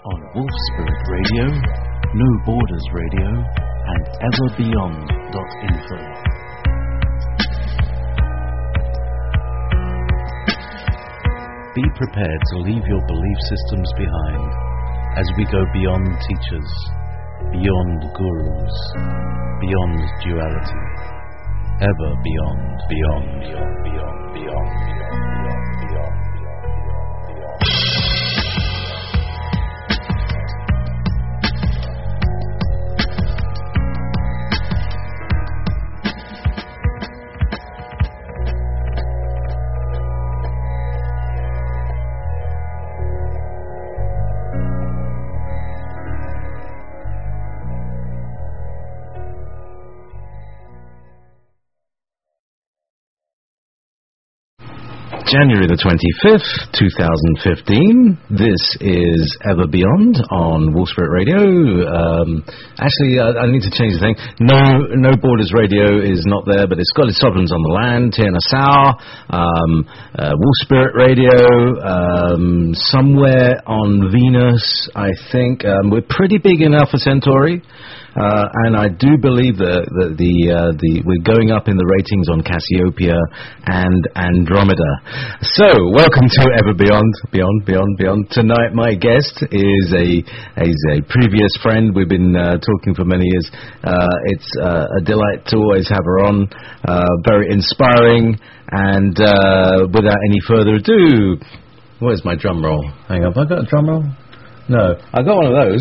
on Wolf Spirit Radio, No Borders Radio, and everbeyond.info. Be prepared to leave your belief systems behind as we go beyond teachers, beyond gurus, beyond duality, ever beyond, beyond, beyond, beyond, beyond, beyond, beyond, beyond. January the 25th, 2015. This is Ever Beyond on Wolf Spirit Radio. Actually, I need to change the thing. No Borders Radio is not there, but it's Scottish Sovereigns on the Land, Tia Nassau, Wolf Spirit Radio, somewhere on Venus, I think. We're pretty big in Alpha Centauri. And I do believe that we're going up in the ratings on Cassiopeia and Andromeda. So, welcome to Ever Beyond. Tonight, my guest is a previous friend. We've been talking for many years. It's a delight to always have her on. Very inspiring. And without any further ado, where's my drum roll? Hang on, have I got a drum roll? No, I got one of those.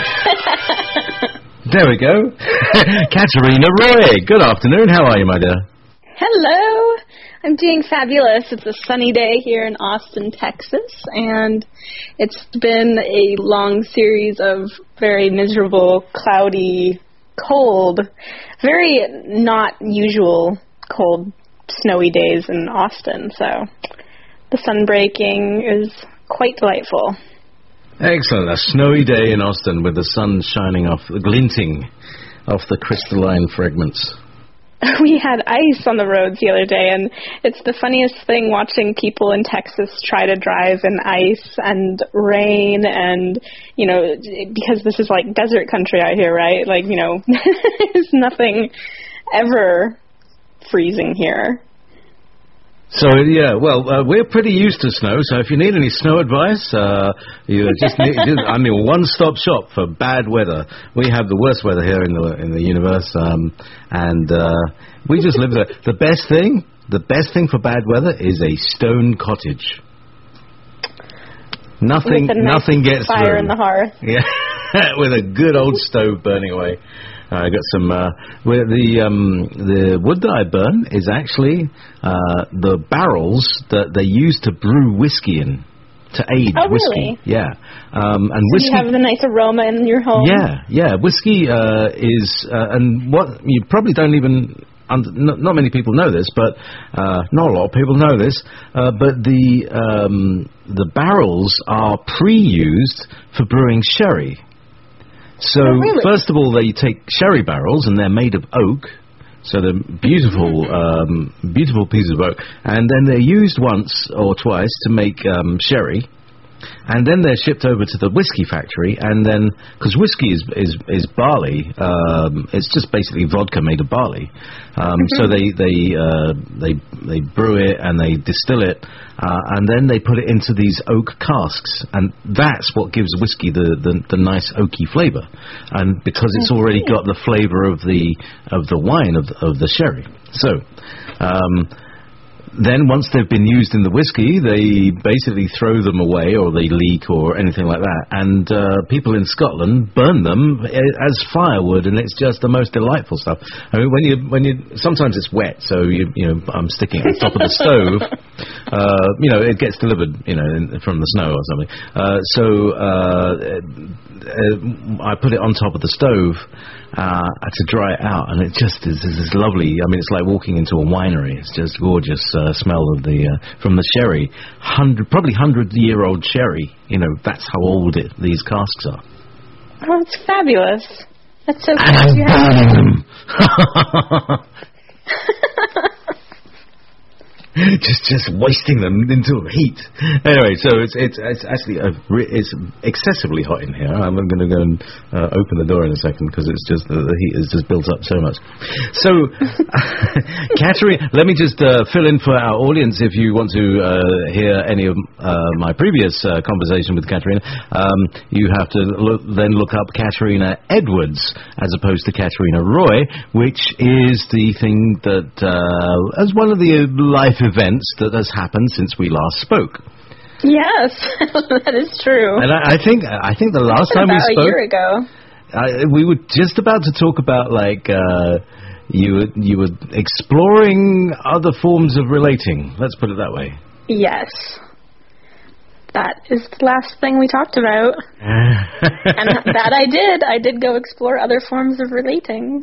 There we go. Katerina Roy, good afternoon. How are you, my dear? Hello. I'm doing fabulous. It's a sunny day here in Austin, Texas, and it's been a long series of very miserable, cloudy, cold, very not usual cold, snowy days in Austin. So the sun breaking is quite delightful. Excellent. A snowy day in Austin with the sun shining off, glinting off the crystalline fragments. We had ice on the roads the other day, and it's the funniest thing watching people in Texas try to drive in ice and rain and, you know, because this is like desert country out here, right? Like, you know, there's nothing ever freezing here. So, yeah, well, we're pretty used to snow, so if you need any snow advice, you just need, one-stop shop for bad weather. We have the worst weather here in the universe, and we just live there. The best thing for bad weather is a stone cottage. Nothing gets fire through. In the hearth. Yeah, with a good old stove burning away. I got some. The wood that I burn is actually the barrels that they use to brew whiskey in, to age whiskey. Really? Yeah, and so whiskey. You have the nice aroma in your home. Yeah. Whiskey is, and what you probably don't even. Not many people know this, but not a lot of people know this. But the barrels are pre-used for brewing sherry. So, really? First of all, they take sherry barrels, and they're made of oak, so they're beautiful, beautiful pieces of oak, and then they're used once or twice to make sherry, and then they're shipped over to the whiskey factory, and then, because whiskey is barley, it's just basically vodka made of barley, so they brew it, and they distill it, and then they put it into these oak casks, and that's what gives whiskey the nice oaky flavour, and because it's already got the flavour of the wine of the sherry. So then once they've been used in the whiskey, they basically throw them away, or they leak, or anything like that, and people in Scotland burn them as firewood, and it's just the most delightful stuff. I mean, when you sometimes it's wet, so you know I'm sticking it on top of the stove. You know, it gets delivered, you know, from the snow or something. I put it on top of the stove to dry it out, and it just is lovely. I mean, it's like walking into a winery. It's just gorgeous smell of from the sherry. Probably 100-year-old sherry. You know, that's how old these casks are. Oh, it's fabulous. That's so and cool. I'm burning them. just wasting them into heat. Anyway, so it's actually it's excessively hot in here. I'm going to go and open the door in a second because it's just the heat has just built up so much. So, Catherine, let me just fill in for our audience. If you want to hear any of my previous conversation with Katerina, you have to look up Katerina Edwards as opposed to Katerina Roy, which is the thing that as one of the life events that has happened since we last spoke. Yes, that is true. And I think the last time we spoke, a year ago, we were just about to talk about you were exploring other forms of relating. Let's put it that way. Yes. That is the last thing we talked about. And that I did. I did go explore other forms of relating.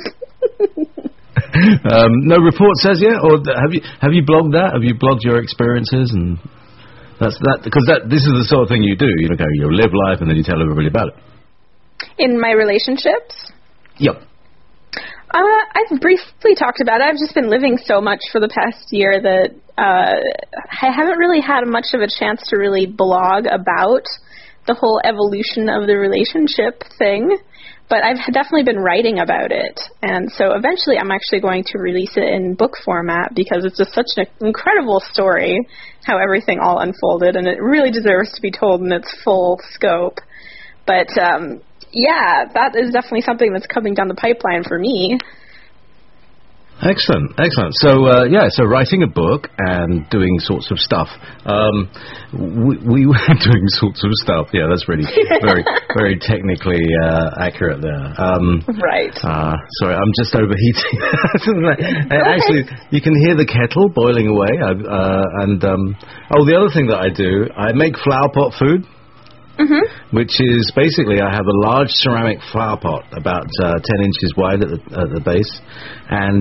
No report says yet, or have you blogged that? Have you blogged your experiences? And that's that, because this is the sort of thing you do. You live life and then you tell everybody about it. In my relationships? Yep. I've briefly talked about it. I've just been living so much for the past year that I haven't really had much of a chance to really blog about the whole evolution of the relationship thing. But I've definitely been writing about it. And so eventually I'm actually going to release it in book format because it's just such an incredible story, how everything all unfolded, and it really deserves to be told in its full scope. But, yeah, that is definitely something that's coming down the pipeline for me. Excellent. So, so writing a book and doing sorts of stuff. We were doing sorts of stuff. Yeah, that's really very, very technically accurate there. Right. Sorry, I'm just overheating. Actually, you can hear the kettle boiling away. The other thing that I do, I make flower pot food. Mm-hmm. Which is basically I have a large ceramic flower pot about 10 inches wide at the base, and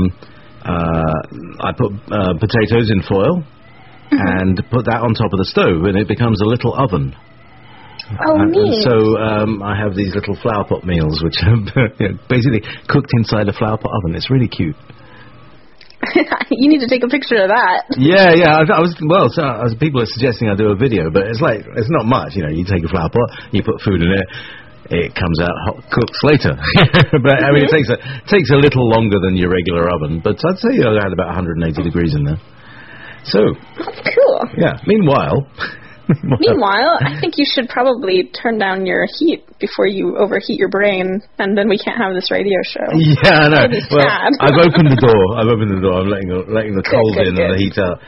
I put potatoes in foil and put that on top of the stove, and it becomes a little oven. Oh, neat. And so I have these little flower pot meals, which are basically cooked inside a flower pot oven. It's really cute. You need to take a picture of that. Yeah. People are suggesting I do a video, but it's not much. You take a flower pot, you put food in it, it comes out hot, cooks later. But I mean, it takes a little longer than your regular oven. But I'd say I had about 180 degrees in there. So that's cool. Yeah. Meanwhile, I think you should probably turn down your heat before you overheat your brain, and then we can't have this radio show. Yeah, I know. Well, I've opened the door. I'm letting the cold in and the heat out.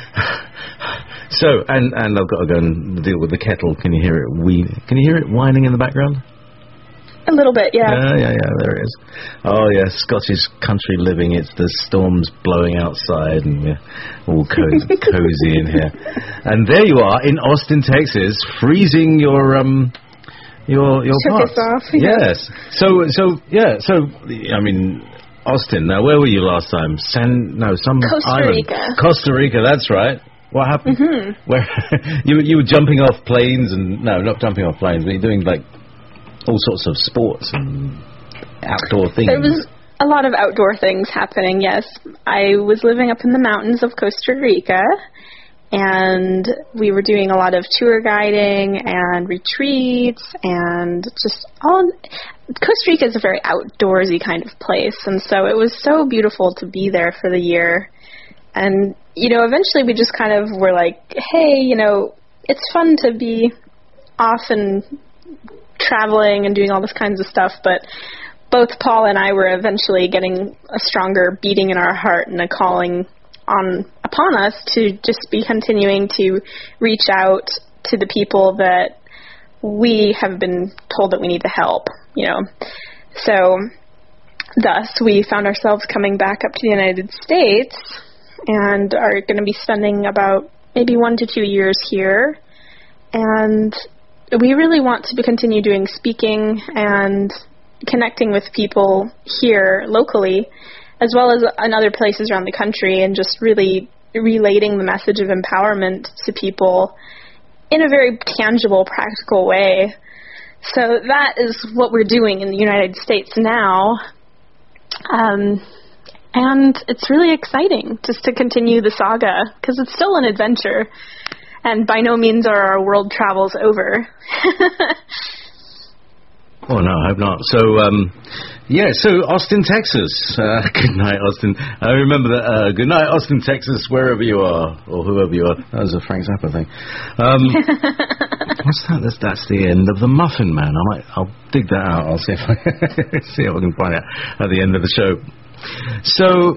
So, and I've got to go and deal with the kettle. Can you hear it? Can you hear it whining in the background? A little bit, yeah. Yeah, there it is. Oh, yeah, Scottish country living. It's the storms blowing outside, and we're all cozy in here. And there you are in Austin, Texas, freezing your pots. Off. Yes. So I mean, Austin. Now, where were you last time? Some Costa island. Rica. Costa Rica. That's right. What happened? Mm-hmm. Where you were jumping off planes and not jumping off planes, but you're doing all sorts of sports and outdoor things. There was a lot of outdoor things happening, yes. I was living up in the mountains of Costa Rica, and we were doing a lot of tour guiding and retreats and just all... Costa Rica is a very outdoorsy kind of place, and so it was so beautiful to be there for the year. And, eventually we just kind of were like, hey, it's fun to be off and traveling and doing all this kinds of stuff, but both Paul and I were eventually getting a stronger beating in our heart and a calling upon us to just be continuing to reach out to the people that we have been told that we need to help, So, thus, we found ourselves coming back up to the United States and are going to be spending about maybe 1 to 2 years here, and we really want to continue doing speaking and connecting with people here locally, as well as in other places around the country, and just really relating the message of empowerment to people in a very tangible, practical way. So that is what we're doing in the United States now. And it's really exciting just to continue the saga, because it's still an adventure, and by no means are our world travels over. Oh, no, I hope not. So, so Austin, Texas. Good night, Austin. I remember that. Good night, Austin, Texas, wherever you are, or whoever you are. That was a Frank Zappa thing. What's that? That's the end of the Muffin Man. I'll dig that out. I'll see if I can find it at the end of the show. So,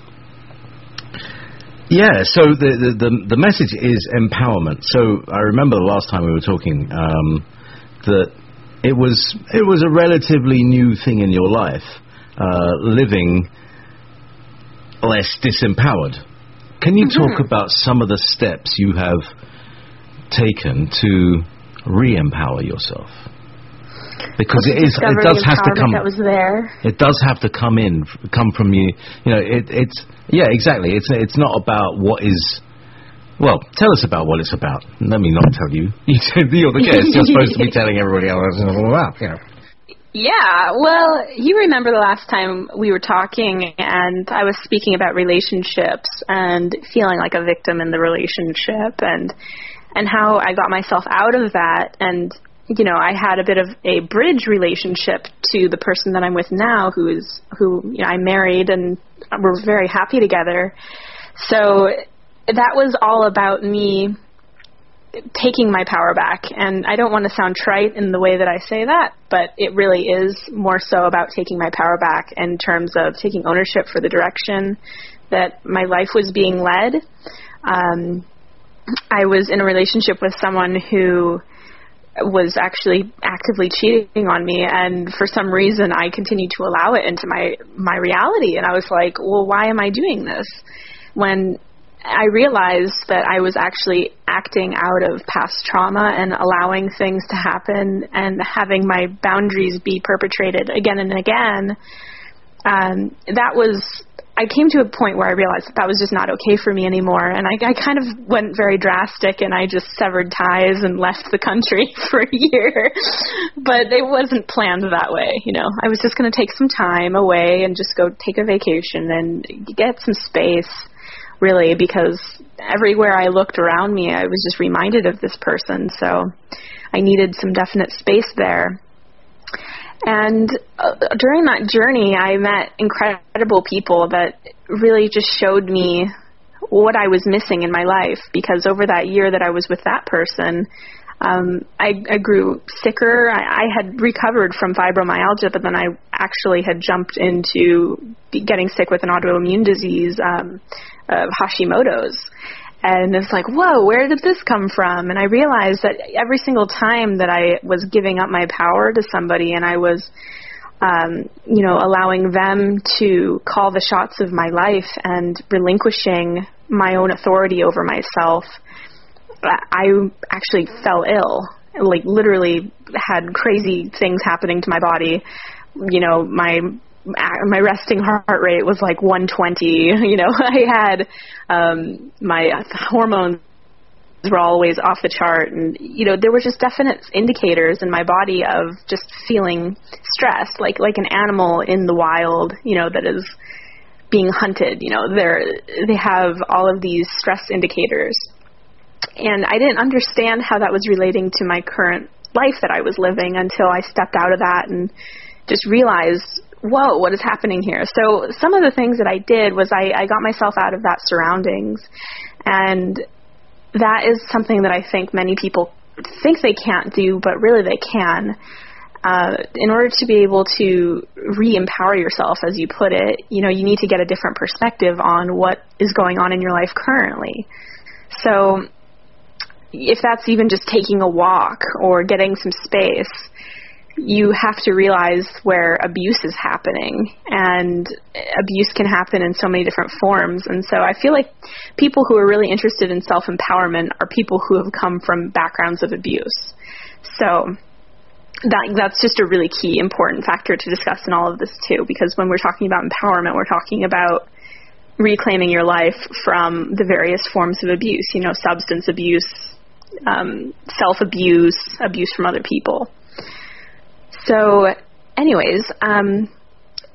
so the message is empowerment. So I remember the last time we were talking that it was a relatively new thing in your life, living less disempowered. Can you talk about some of the steps you have taken to re-empower yourself? Because it does have to come. That was there. It does have to come from you. You know, exactly. It's not about what is. Well, tell us about what it's about. Let me not tell you. You're the guest. You're supposed to be telling everybody else about. Yeah, well, you remember the last time we were talking, and I was speaking about relationships and feeling like a victim in the relationship, and how I got myself out of that, and I had a bit of a bridge relationship to the person that I'm with now, who I married, and we're very happy together. So that was all about me taking my power back. And I don't want to sound trite in the way that I say that, but it really is more so about taking my power back in terms of taking ownership for the direction that my life was being led. I was in a relationship with someone who was actually actively cheating on me, and for some reason I continued to allow it into my reality. And I was like, well, why am I doing this? When I realized that I was actually acting out of past trauma and allowing things to happen and having my boundaries be perpetrated again and again, I came to a point where I realized that was just not okay for me anymore. And I kind of went very drastic, and I just severed ties and left the country for a year. But it wasn't planned that way. I was just going to take some time away and just go take a vacation and get some space, really, because everywhere I looked around me, I was just reminded of this person. So I needed some definite space there. And during that journey, I met incredible people that really just showed me what I was missing in my life, because over that year that I was with that person, I grew sicker. I had recovered from fibromyalgia, but then I actually had jumped into getting sick with an autoimmune disease, Hashimoto's. And it's like, whoa, where did this come from? And I realized that every single time that I was giving up my power to somebody, and I was, allowing them to call the shots of my life and relinquishing my own authority over myself, I actually fell ill. Like, literally had crazy things happening to my body. My resting heart rate was like 120. I had my hormones were always off the chart, and there were just definite indicators in my body of just feeling stressed, like an animal in the wild, that is being hunted. They have all of these stress indicators, and I didn't understand how that was relating to my current life that I was living until I stepped out of that and just realized, whoa, what is happening here? So some of the things that I did was I got myself out of that surroundings, and that is something that I think many people think they can't do, but really they can. In order to be able to re-empower yourself, as you put it, you need to get a different perspective on what is going on in your life currently. So if that's even just taking a walk or getting some space, you have to realize where abuse is happening, and abuse can happen in so many different forms. And so I feel like people who are really interested in self-empowerment are people who have come from backgrounds of abuse. So that's just a really key, important factor to discuss in all of this too, because when we're talking about empowerment, we're talking about reclaiming your life from the various forms of abuse, substance abuse, self-abuse, abuse from other people. So anyways,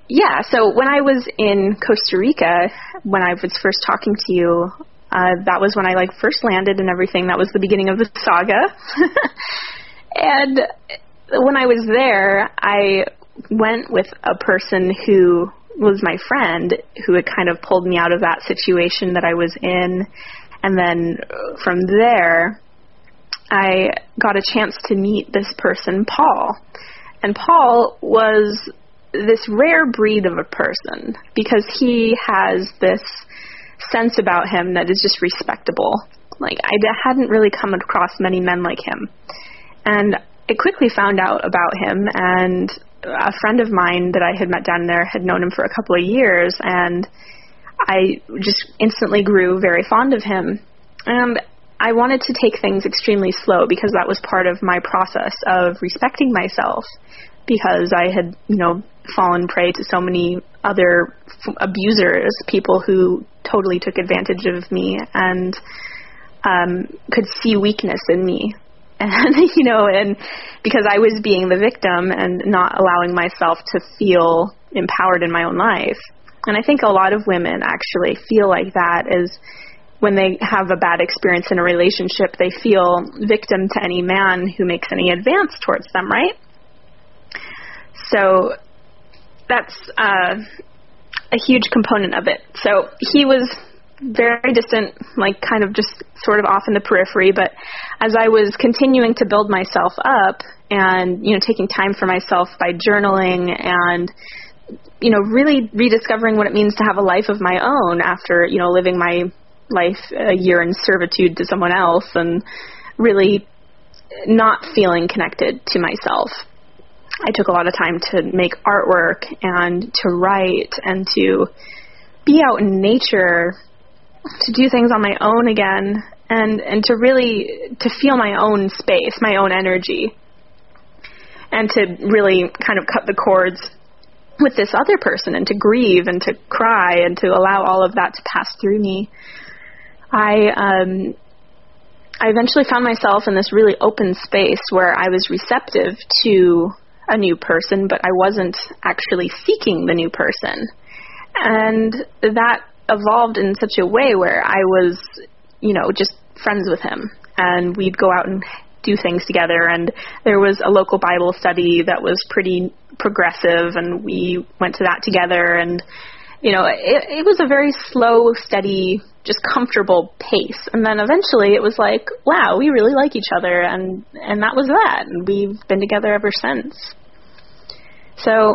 Yeah, so when I was in Costa Rica, when I was first talking to you, that was when I first landed and everything. That was the beginning of the saga. And when I was there, I went with a person who was my friend who had kind of pulled me out of that situation that I was in. And then from there, I got a chance to meet this person, Paul. And Paul was this rare breed of a person because he has this sense about him that is just respectable. I hadn't really come across many men like him. And I quickly found out about him, and a friend of mine that I had met down there had known him for a couple of years, and I just instantly grew very fond of him. And I wanted to take things extremely slow because that was part of my process of respecting myself, because I had, fallen prey to so many other abusers, people who totally took advantage of me and could see weakness in me. And, and because I was being the victim and not allowing myself to feel empowered in my own life. And I think a lot of women actually feel like that is when they have a bad experience in a relationship, they feel victim to any man who makes any advance towards them, right? So that's a huge component of it. So he was very distant, kind of just sort of off in the periphery. But as I was continuing to build myself up and, taking time for myself by journaling and, really rediscovering what it means to have a life of my own after, living my life a year in servitude to someone else and really not feeling connected to myself. I took a lot of time to make artwork and to write and to be out in nature, to do things on my own again, and to really to feel my own space, my own energy, and to really kind of cut the cords with this other person and to grieve and to cry and to allow all of that to pass through me. I eventually found myself in this really open space where I was receptive to a new person, but I wasn't actually seeking the new person. And that evolved in such a way where I was, just friends with him. And we'd go out and do things together. And there was a local Bible study that was pretty progressive, and we went to that together. And, it was a very slow, steady, just comfortable pace. And then eventually it was like, wow, we really like each other. And that was that. And we've been together ever since. So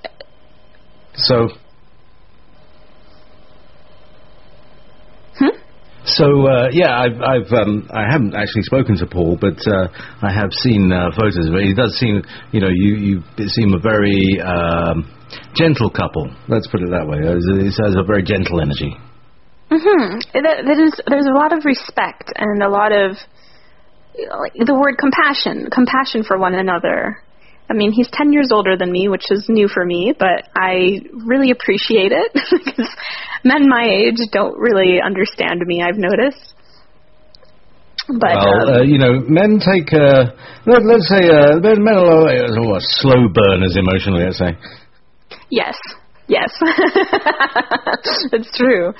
I haven't actually spoken to Paul, but I have seen photos of it. He does seem, you seem a very gentle couple. Let's put it that way. It has a very gentle energy. There's a lot of respect and a lot of the word compassion for one another. I mean, he's 10 years older than me, which is new for me, but I really appreciate it because men my age don't really understand me, I've noticed. But men take, let's say, men are slow burners emotionally, let's say. Yes, it's true.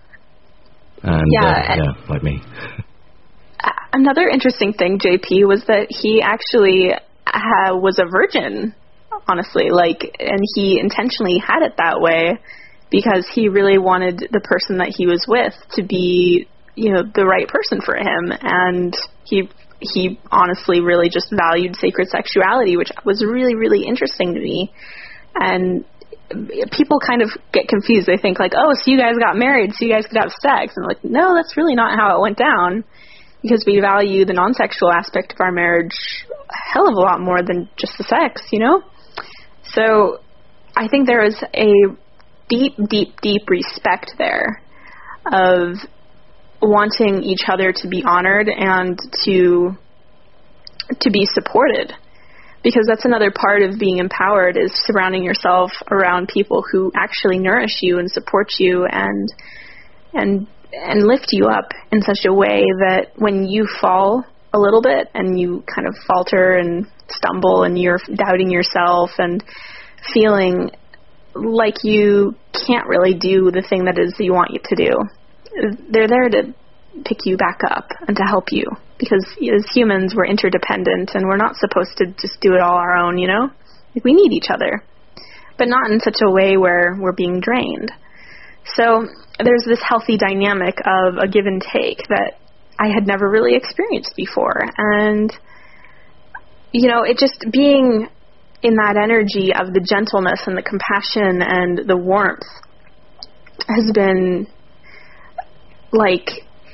And like me. Another interesting thing, JP, was that he actually was a virgin, honestly, and he intentionally had it that way because he really wanted the person that he was with to be, the right person for him. And he honestly really just valued sacred sexuality, which was really, really interesting to me. And people kind of get confused. They think oh, so you guys got married, so you guys could have sex. And no, that's really not how it went down, because we value the non-sexual aspect of our marriage a hell of a lot more than just the sex, So I think there is a deep, deep, deep respect there of wanting each other to be honored and to be supported. Because that's another part of being empowered, is surrounding yourself around people who actually nourish you and support you and lift you up in such a way that when you fall a little bit and you kind of falter and stumble and you're doubting yourself and feeling like you can't really do the thing that is you want you to do. They're there to pick you back up and to help you, because as humans we're interdependent and we're not supposed to just do it all our own, you know? Like, we need each other, but not in such a way where we're being drained. So there's this healthy dynamic of a give and take that I had never really experienced before. And, you know, it just being in that energy of the gentleness and the compassion and the warmth has been like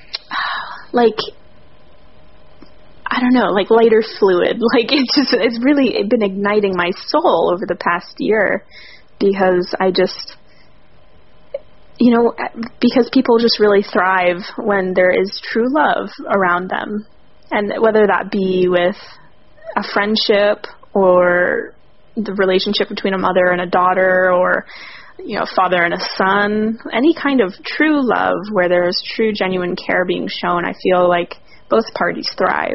I don't know, like lighter fluid. Like, it's really been igniting my soul over the past year, because I just, you know, because people just really thrive when there is true love around them. And whether that be with a friendship or the relationship between a mother and a daughter, or, you know, a father and a son, any kind of true love where there is true, genuine care being shown, I feel like both parties thrive.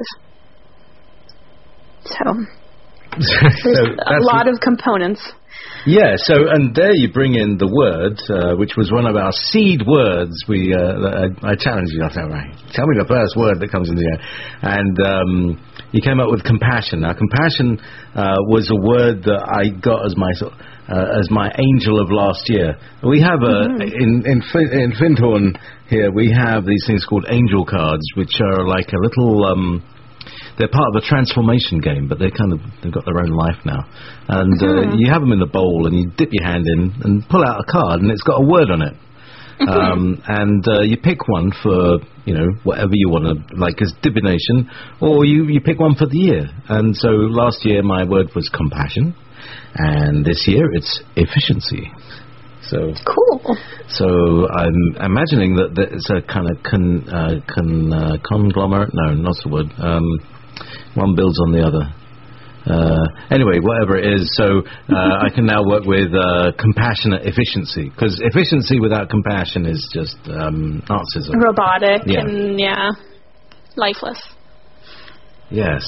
So there's a lot of components. Yeah, so, and there you bring in the word, which was one of our seed words. I challenged you, I said, right, tell me the first word that comes into here. And you came up with compassion. Now, compassion was a word that I got as my angel of last year. We have in Findhorn here, we have these things called angel cards, which are like a little... they're part of a transformation game, but they've got their own life now. And you have them in the bowl, and you dip your hand in and pull out a card, and it's got a word on it. And you pick one for, you know, whatever you want to, like as divination, or you pick one for the year. And so last year my word was compassion, and this year it's efficiency. So cool. So I'm imagining that it's a kind of conglomerate. No, not the word. One builds on the other. Anyway, whatever it is. So I can now work with compassionate efficiency, because efficiency without compassion is just narcissism. Robotic and lifeless. Yes.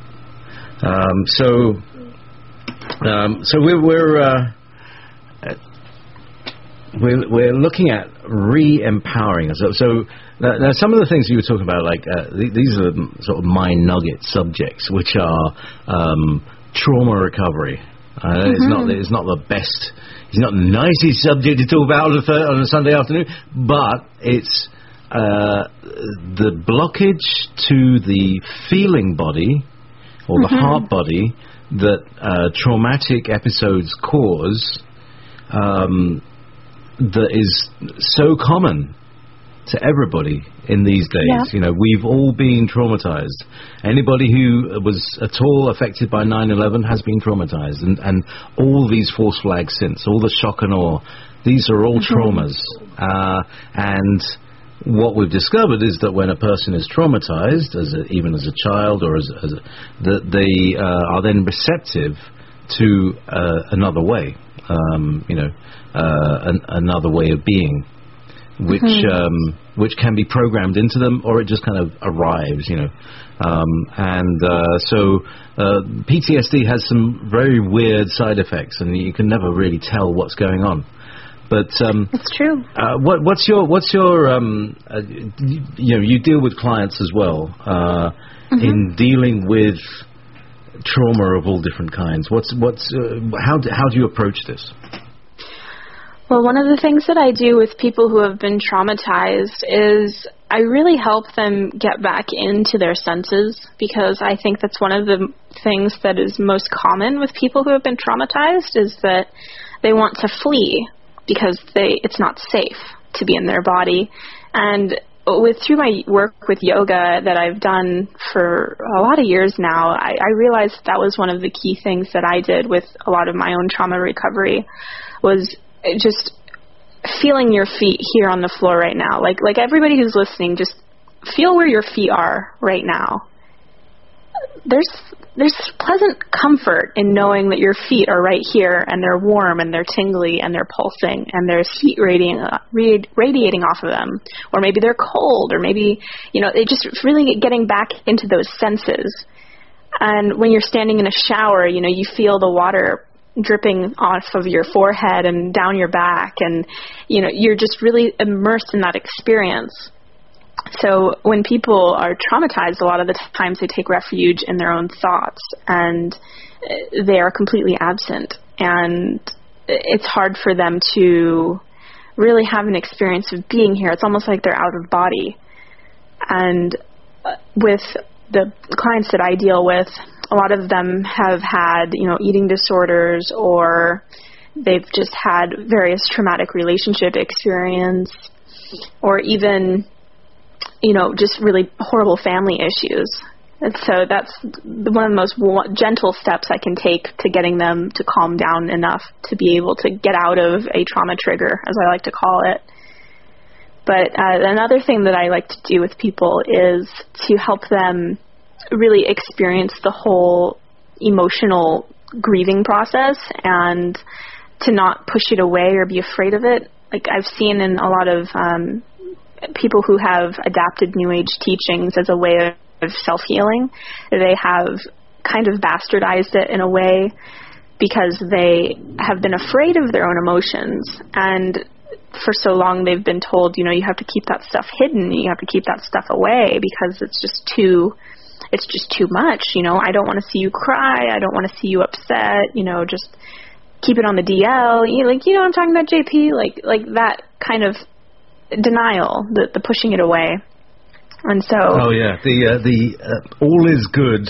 So we're looking at re-empowering us. So now some of the things you were talking about, like these are sort of my nugget subjects, which are trauma recovery. It's not the best, it's not the nicest subject to talk about on a Sunday afternoon, but it's the blockage to the feeling body or the heart body that traumatic episodes cause. That is so common to everybody in these days. Yeah. You know, we've all been traumatized. Anybody who was at all affected by 9/11 has been traumatized, and all these false flags since, all the shock and awe, these are all traumas. And what we've discovered is that when a person is traumatized, even as a child, or that they are then receptive to another way. Another way of being, which can be programmed into them, or it just kind of arrives, you know. So PTSD has some very weird side effects, and you can never really tell what's going on. But it's true. What's your you deal with clients as well in dealing with trauma of all different kinds. How do you approach this? Well, one of the things that I do with people who have been traumatized is I really help them get back into their senses, because I think that's one of the things that is most common with people who have been traumatized, is that they want to flee because it's not safe to be in their body. And through my work with yoga that I've done for a lot of years now, I realized that was one of the key things that I did with a lot of my own trauma recovery, was just feeling your feet here on the floor right now. Like everybody who's listening, just feel where your feet are right now. There's pleasant comfort in knowing that your feet are right here, and they're warm, and they're tingly, and they're pulsing, and there's heat radiating off of them. Or maybe they're cold, or maybe, they just really getting back into those senses. And when you're standing in a shower, you feel the water dripping off of your forehead and down your back, and you're just really immersed in that experience. So when people are traumatized, a lot of the times they take refuge in their own thoughts, and they are completely absent, and it's hard for them to really have an experience of being here. It's almost like they're out of body. And with the clients that I deal with, a lot of them have had, eating disorders, or they've just had various traumatic relationship experience, or even, just really horrible family issues. And so that's one of the most gentle steps I can take to getting them to calm down enough to be able to get out of a trauma trigger, as I like to call it. But another thing that I like to do with people is to help them really experience the whole emotional grieving process, and to not push it away or be afraid of it. Like I've seen in a lot of people who have adapted New Age teachings as a way of self-healing, they have kind of bastardized it in a way because they have been afraid of their own emotions, and for so long they've been told, you have to keep that stuff hidden, you have to keep that stuff away because it's just too much. I don't want to see you cry, I don't want to see you upset, just keep it on the DL. I'm talking about, JP, like that kind of denial, the pushing it away. And so the all is good,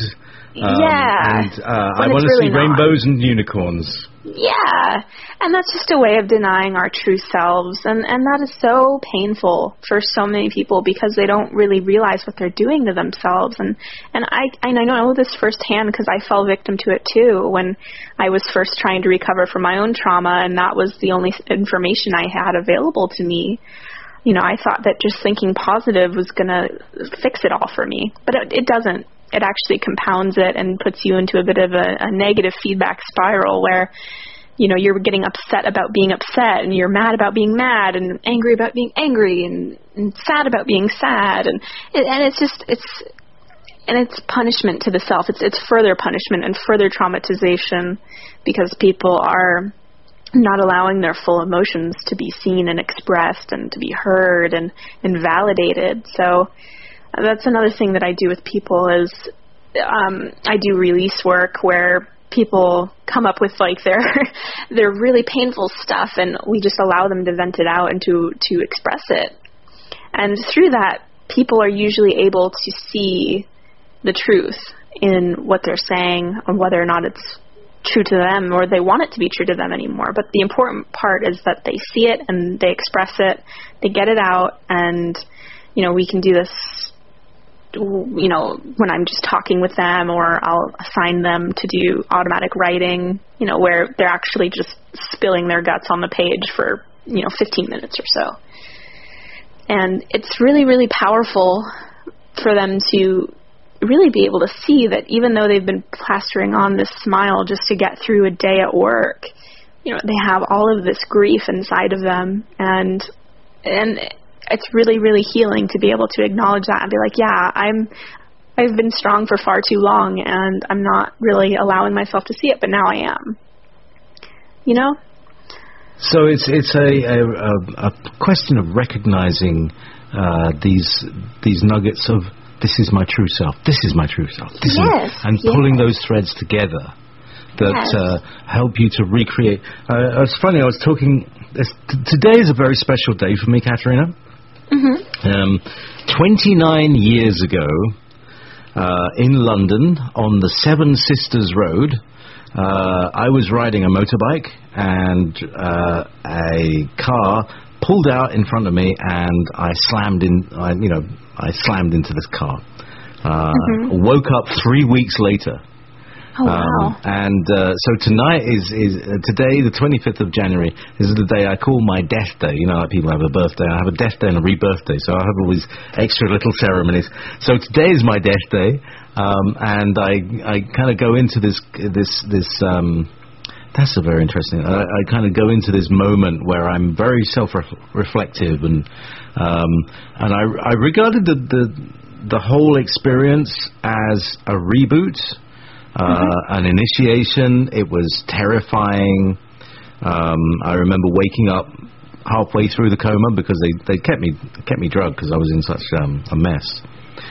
and I want to really see rainbows and unicorns. Yeah, and that's just a way of denying our true selves, and that is so painful for so many people because they don't really realize what they're doing to themselves. And I know this firsthand because I fell victim to it too when I was first trying to recover from my own trauma, and that was the only information I had available to me. I thought that just thinking positive was going to fix it all for me, but it doesn't. It actually compounds it and puts you into a bit of a negative feedback spiral where, you're getting upset about being upset, and you're mad about being mad, and angry about being angry, and sad about being sad, and it's punishment to the self. It's further punishment and further traumatization because people are not allowing their full emotions to be seen and expressed and to be heard and validated. So that's another thing that I do with people is I do release work where people come up with their really painful stuff, and we just allow them to vent it out and to express it. And through that, people are usually able to see the truth in what they're saying, or whether or not it's true to them or they want it to be true to them anymore. But the important part is that they see it and they express it, they get it out, and we can do this when I'm just talking with them, or I'll assign them to do automatic writing, where they're actually just spilling their guts on the page for 15 minutes or so. And it's really, really powerful for them to really be able to see that even though they've been plastering on this smile just to get through a day at work, they have all of this grief inside of them, and it's really, really healing to be able to acknowledge that and be like, I've been strong for far too long, and I'm not really allowing myself to see it, but now I am. So it's a question of recognizing these nuggets of, this is my true self. This is my true self. And pulling those threads together that help you to recreate. It's funny, I was talking. Today is a very special day for me, Katerina. Mm-hmm. 29 years ago, in London, on the Seven Sisters Road, I was riding a motorbike, and a car pulled out in front of me, and I slammed into this car. Woke up 3 weeks later. Oh, wow. And so tonight is today, the 25th of January, is the day I call my death day. Like people have a birthday. I have a death day and a rebirth day, so I have all these extra little ceremonies. So today is my death day, and I kind of go into this. That's a very interesting. I kind of go into this moment where I'm very self-reflective, and I regarded the whole experience as a reboot. an initiation. It was terrifying. I remember waking up halfway through the coma because they kept me drugged because I was in such a mess.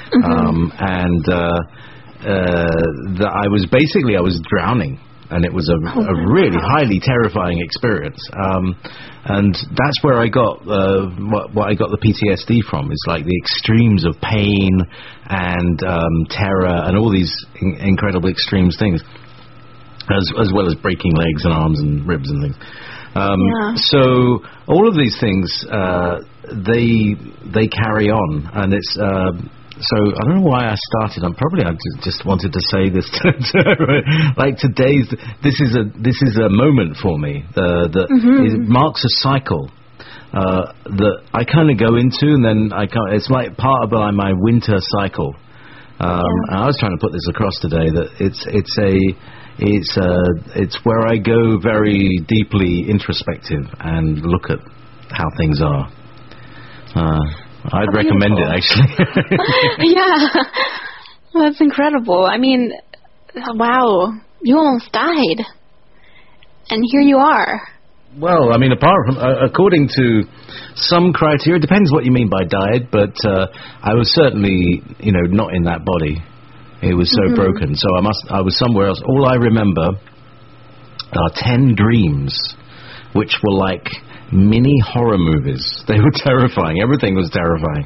I was drowning, and it was a really highly terrifying experience. And that's where I got what I got the PTSD from. It's like the extremes of pain and terror and all these incredible extremes things, as well as breaking legs and arms and ribs and things. So all of these things, they carry on, and it's so I don't know why I started. I just wanted to say this. Like this is a moment for me that it marks a cycle that I kind of go into, and then it's like part of my winter cycle. And I was trying to put this across today that it's where I go very deeply introspective and look at how things are. I'd recommend it, actually. Yeah, that's incredible. I mean, wow, you almost died, and here you are. Well, I mean, apart from according to some criteria, it depends what you mean by died, but I was certainly, not in that body. It was so broken. So I was somewhere else. All I remember are 10 dreams, which were like mini horror movies. They were terrifying. Everything was terrifying.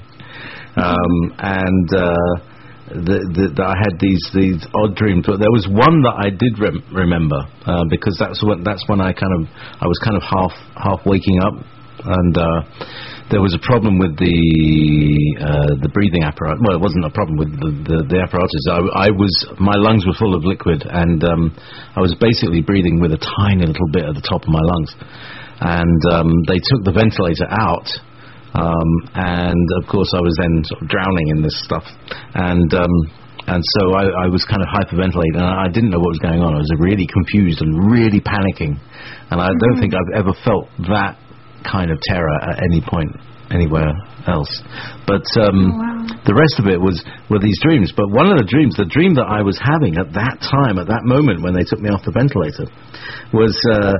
I had these odd dreams. But there was one that I did remember because that's when I was kind of half waking up, and there was a problem with the breathing apparatus. Well, it wasn't a problem with the apparatus. My lungs were full of liquid, and I was basically breathing with a tiny little bit at the top of my lungs. And they took the ventilator out, and of course I was then sort of drowning in this stuff, and so I was kind of hyperventilating, and I didn't know what was going on. I was really confused and really panicking, and I don't think I've ever felt that kind of terror at any point anywhere else. But the rest of it were these dreams. But one of the dream that I was having at that time, at that moment when they took me off the ventilator, was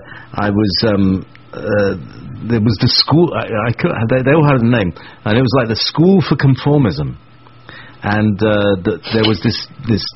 there was the school. They all had a name, and it was like the School for Conformism. And there was this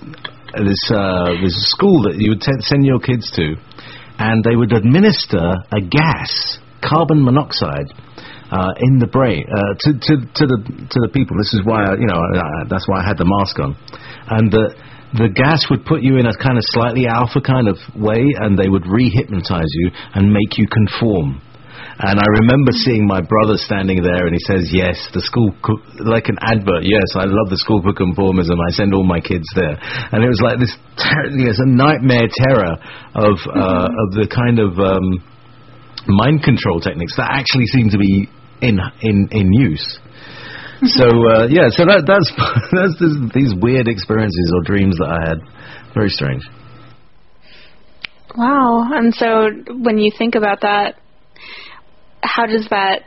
school that you would send your kids to, and they would administer a gas, carbon monoxide, in the brain to the people. This is why that's why I had the mask on, and the gas would put you in a kind of slightly alpha kind of way, and they would re-hypnotize you and make you conform. And I remember seeing my brother standing there, and he says, yes, the school, like an advert, yes, I love the School for Conformism, I send all my kids there. And it was like this a nightmare terror of the kind of mind control techniques that actually seem to be in use. So so that's these weird experiences or dreams that I had. Very strange. Wow. And so when you think about that, how does that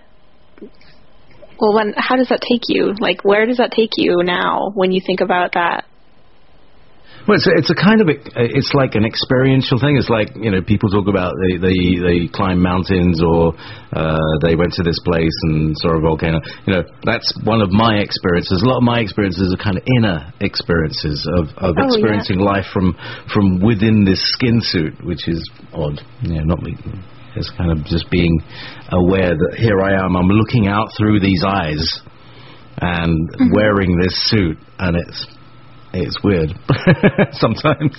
take you? Like, where does that take you now when you think about that? Well, it's a kind of it's like an experiential thing. It's like, people talk about they climb mountains, or they went to this place and saw a volcano. That's one of my experiences. A lot of my experiences are kind of inner experiences of experiencing life from within this skin suit, which is odd. Not me. It's kind of just being aware that here I am. I'm looking out through these eyes and wearing this suit, and it's weird sometimes.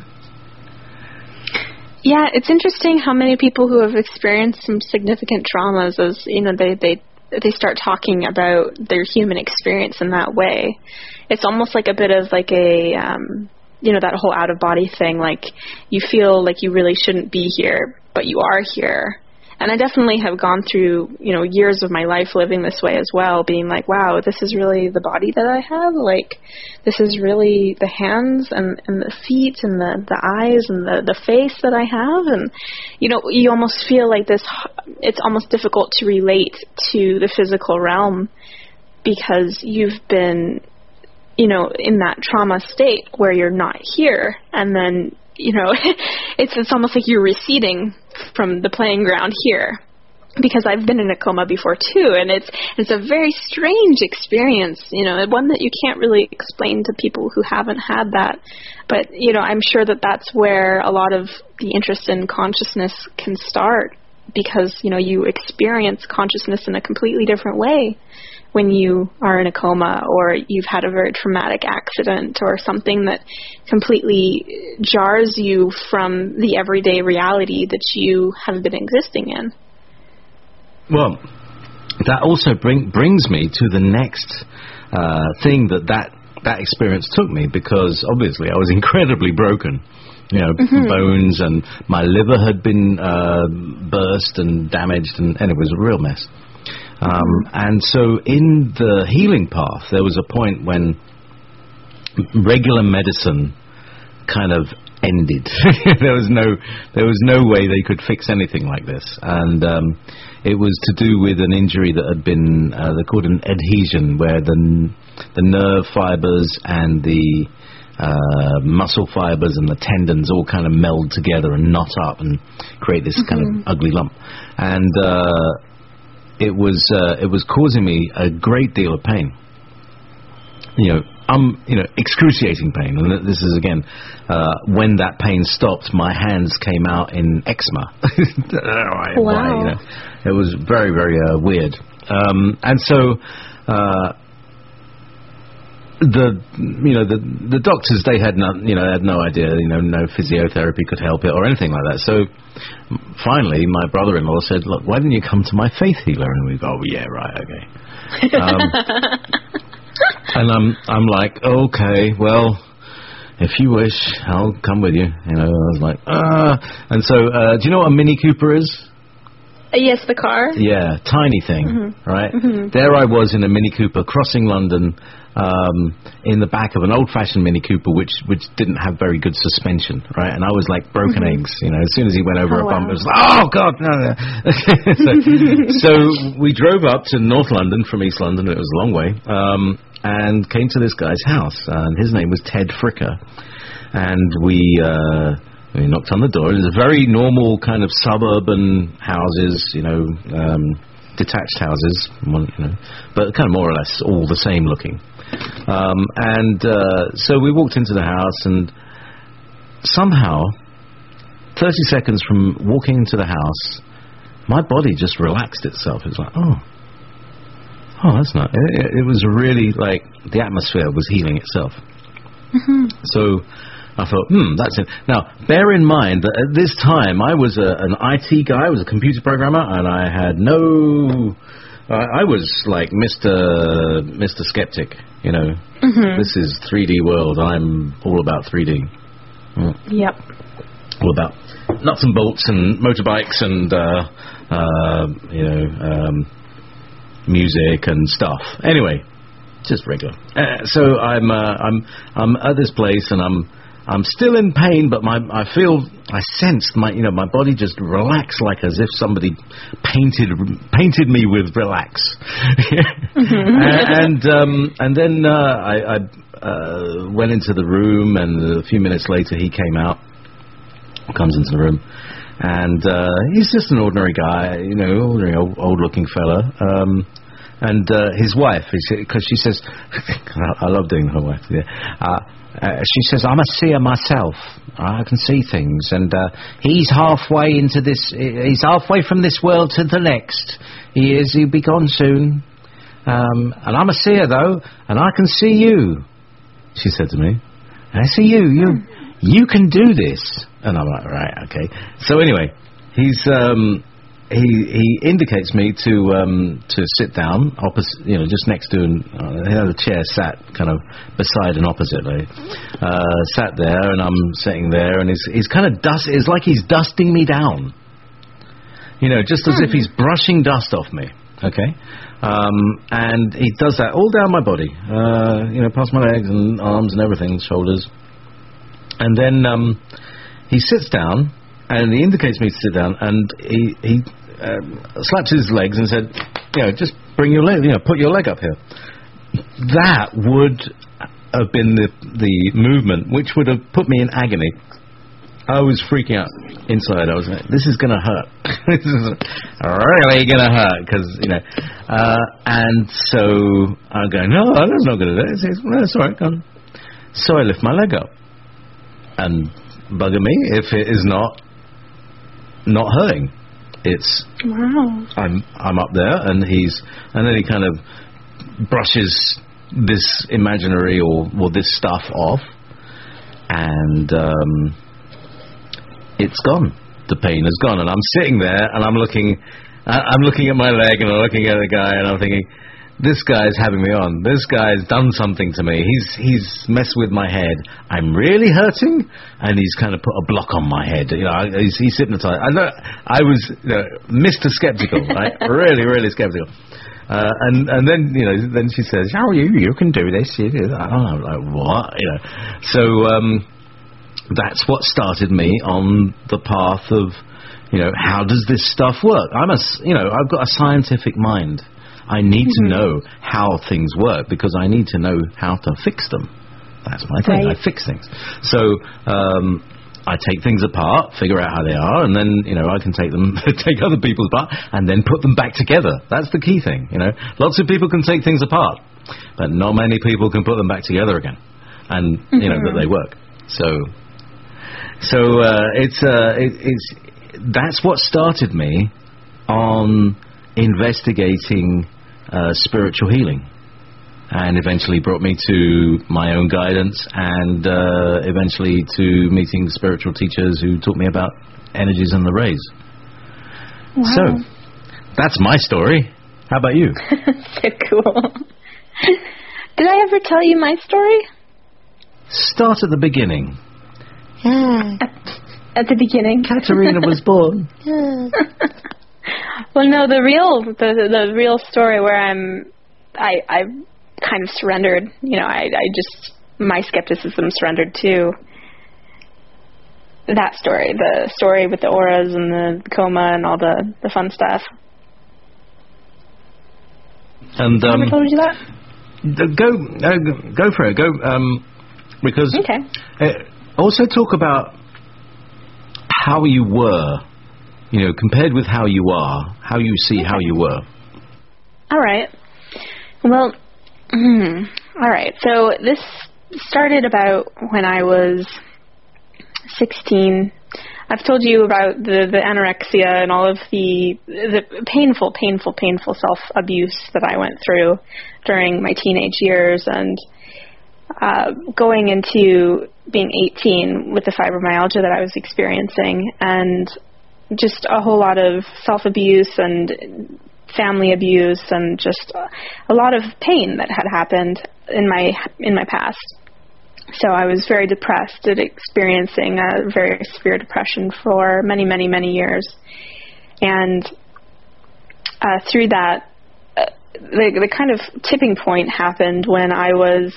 Yeah, it's interesting how many people who have experienced some significant traumas, as they start talking about their human experience in that way. It's almost like a bit of like a that whole out of body thing. Like, you feel like you really shouldn't be here, but you are here. And I definitely have gone through, years of my life living this way as well, being like, wow, this is really the body that I have. Like, this is really the hands and the feet and the eyes and the face that I have. And, you almost feel like it's almost difficult to relate to the physical realm because you've been in that trauma state where you're not here, and then, it's almost like you're receding from the playing ground here. Because I've been in a coma before too, and it's a very strange experience, one that you can't really explain to people who haven't had that. But I'm sure that that's where a lot of the interest in consciousness can start, because you experience consciousness in a completely different way when you are in a coma, or you've had a very traumatic accident, or something that completely jars you from the everyday reality that you have been existing in. Well, that also brings me to the next thing that experience took me, because obviously I was incredibly broken. Bones, and my liver had been burst and damaged, and it was a real mess. And so in the healing path, there was a point when regular medicine kind of ended. there was no way they could fix anything like this, and it was to do with an injury that had been they called an adhesion, where the nerve fibers and the muscle fibers and the tendons all kind of meld together and knot up and create this kind of ugly lump, and it was causing me a great deal of pain. Excruciating pain. And this is, again, when that pain stopped, my hands came out in eczema. Wow. It was very, very weird. And so the doctors, they had no idea, no physiotherapy could help it or anything like that. So finally, my brother-in-law said, "Look, why didn't you come to my faith healer?" And we go, "Oh, yeah, right, okay." And I'm like, "Okay, well, if you wish, I'll come with you." I was like, And so, do you know what a Mini Cooper is? Yes, the car. Yeah, tiny thing, right? There I was in a Mini Cooper crossing London, in the back of an old-fashioned Mini Cooper, which didn't have very good suspension, right? And I was like broken eggs, As soon as he went over a bump, it was like, "Oh God, no!" so we drove up to North London from East London. It was a long way, and came to this guy's house, and his name was Ted Fricker, and we knocked on the door. It was a very normal kind of suburban houses, detached houses, but kind of more or less all the same looking. So we walked into the house, and somehow, 30 seconds from walking into the house, my body just relaxed itself. It was like, oh, that's nice. It was really like the atmosphere was healing itself. So I thought, that's it. Now, bear in mind that at this time, I was an IT guy, I was a computer programmer, and I had I was like Mr. Skeptic, This is 3D world. I'm all about 3D. Yep. All about nuts and bolts and motorbikes and, music and stuff. Anyway, just regular. So I'm at this place, and I'm still in pain, but I sensed my body just relaxed, like as if somebody painted me with relax. And then I went into the room, and a few minutes later he comes into the room, and he's just an ordinary guy, ordinary old looking fella. And his wife, because she says, I love doing her wife. Yeah. She says, "I'm a seer myself. I can see things, and he's halfway into this. He's halfway from this world to the next. He is. He'll be gone soon. And I'm a seer though, and I can see you." She said to me, "I see you. You can do this." And I'm like, "Right, okay." So anyway, he indicates me to sit down opposite, just next to him. He had a chair sat kind of beside and opposite. Sat there, and I'm sitting there, and he's kind of it's like he's dusting me down. Just as if he's brushing dust off me. Okay, and he does that all down my body. Past my legs and arms and everything, shoulders, and then he sits down. And he indicates me to sit down, and he slaps his legs and said, "Just bring your leg, put your leg up here." That would have been the movement, which would have put me in agony. I was freaking out inside. I was like, this is going to hurt. This is really going to hurt. Because, and so I'm going, no, that's not going to do it. He says, no, it's all right, come on. So I lift my leg up. And bugger me if it is not hurting. It's, wow. I'm up there, and then he kind of brushes this imaginary or this stuff off, and it's gone. The pain is gone, and I'm sitting there, and I'm looking at my leg, and I'm looking at the guy, and I'm thinking, this guy's having me on. This guy's done something to me. He's messed with my head. I'm really hurting, and he's kind of put a block on my head. He's hypnotized. I was Mr. Skeptical, right? Really, really skeptical. And then then she says, "Oh, you can do this." I'm like, what? So that's what started me on the path of how does this stuff work? I've got a scientific mind. I need to know how things work because I need to know how to fix them. That's my thing. Right. I fix things. So I take things apart, figure out how they are, and then I can take other people's apart and then put them back together. That's the key thing. Lots of people can take things apart, but not many people can put them back together again, and that they work. So it's that's what started me on investigating spiritual healing, and eventually brought me to my own guidance, and eventually to meeting spiritual teachers who taught me about energies and the rays. Wow. So that's my story. How about you? So cool. Did I ever tell you my story? Start at the beginning. At the beginning, Katerina was born. Well, no, the real story where I kind of surrendered. My skepticism surrendered to that story, the story with the auras and the coma and all the fun stuff. And Have I told you that? Go for it. Go because okay. Also talk about how you were. Compared with how you are, how you see how you were. All right. Well, all right. So this started about when I was 16. I've told you about the anorexia and all of the painful self-abuse that I went through during my teenage years, and going into being 18 with the fibromyalgia that I was experiencing, and just a whole lot of self-abuse and family abuse, and just a lot of pain that had happened in my past. So I was very depressed and experiencing a very severe depression for many, many, many years. And through that, the kind of tipping point happened when I was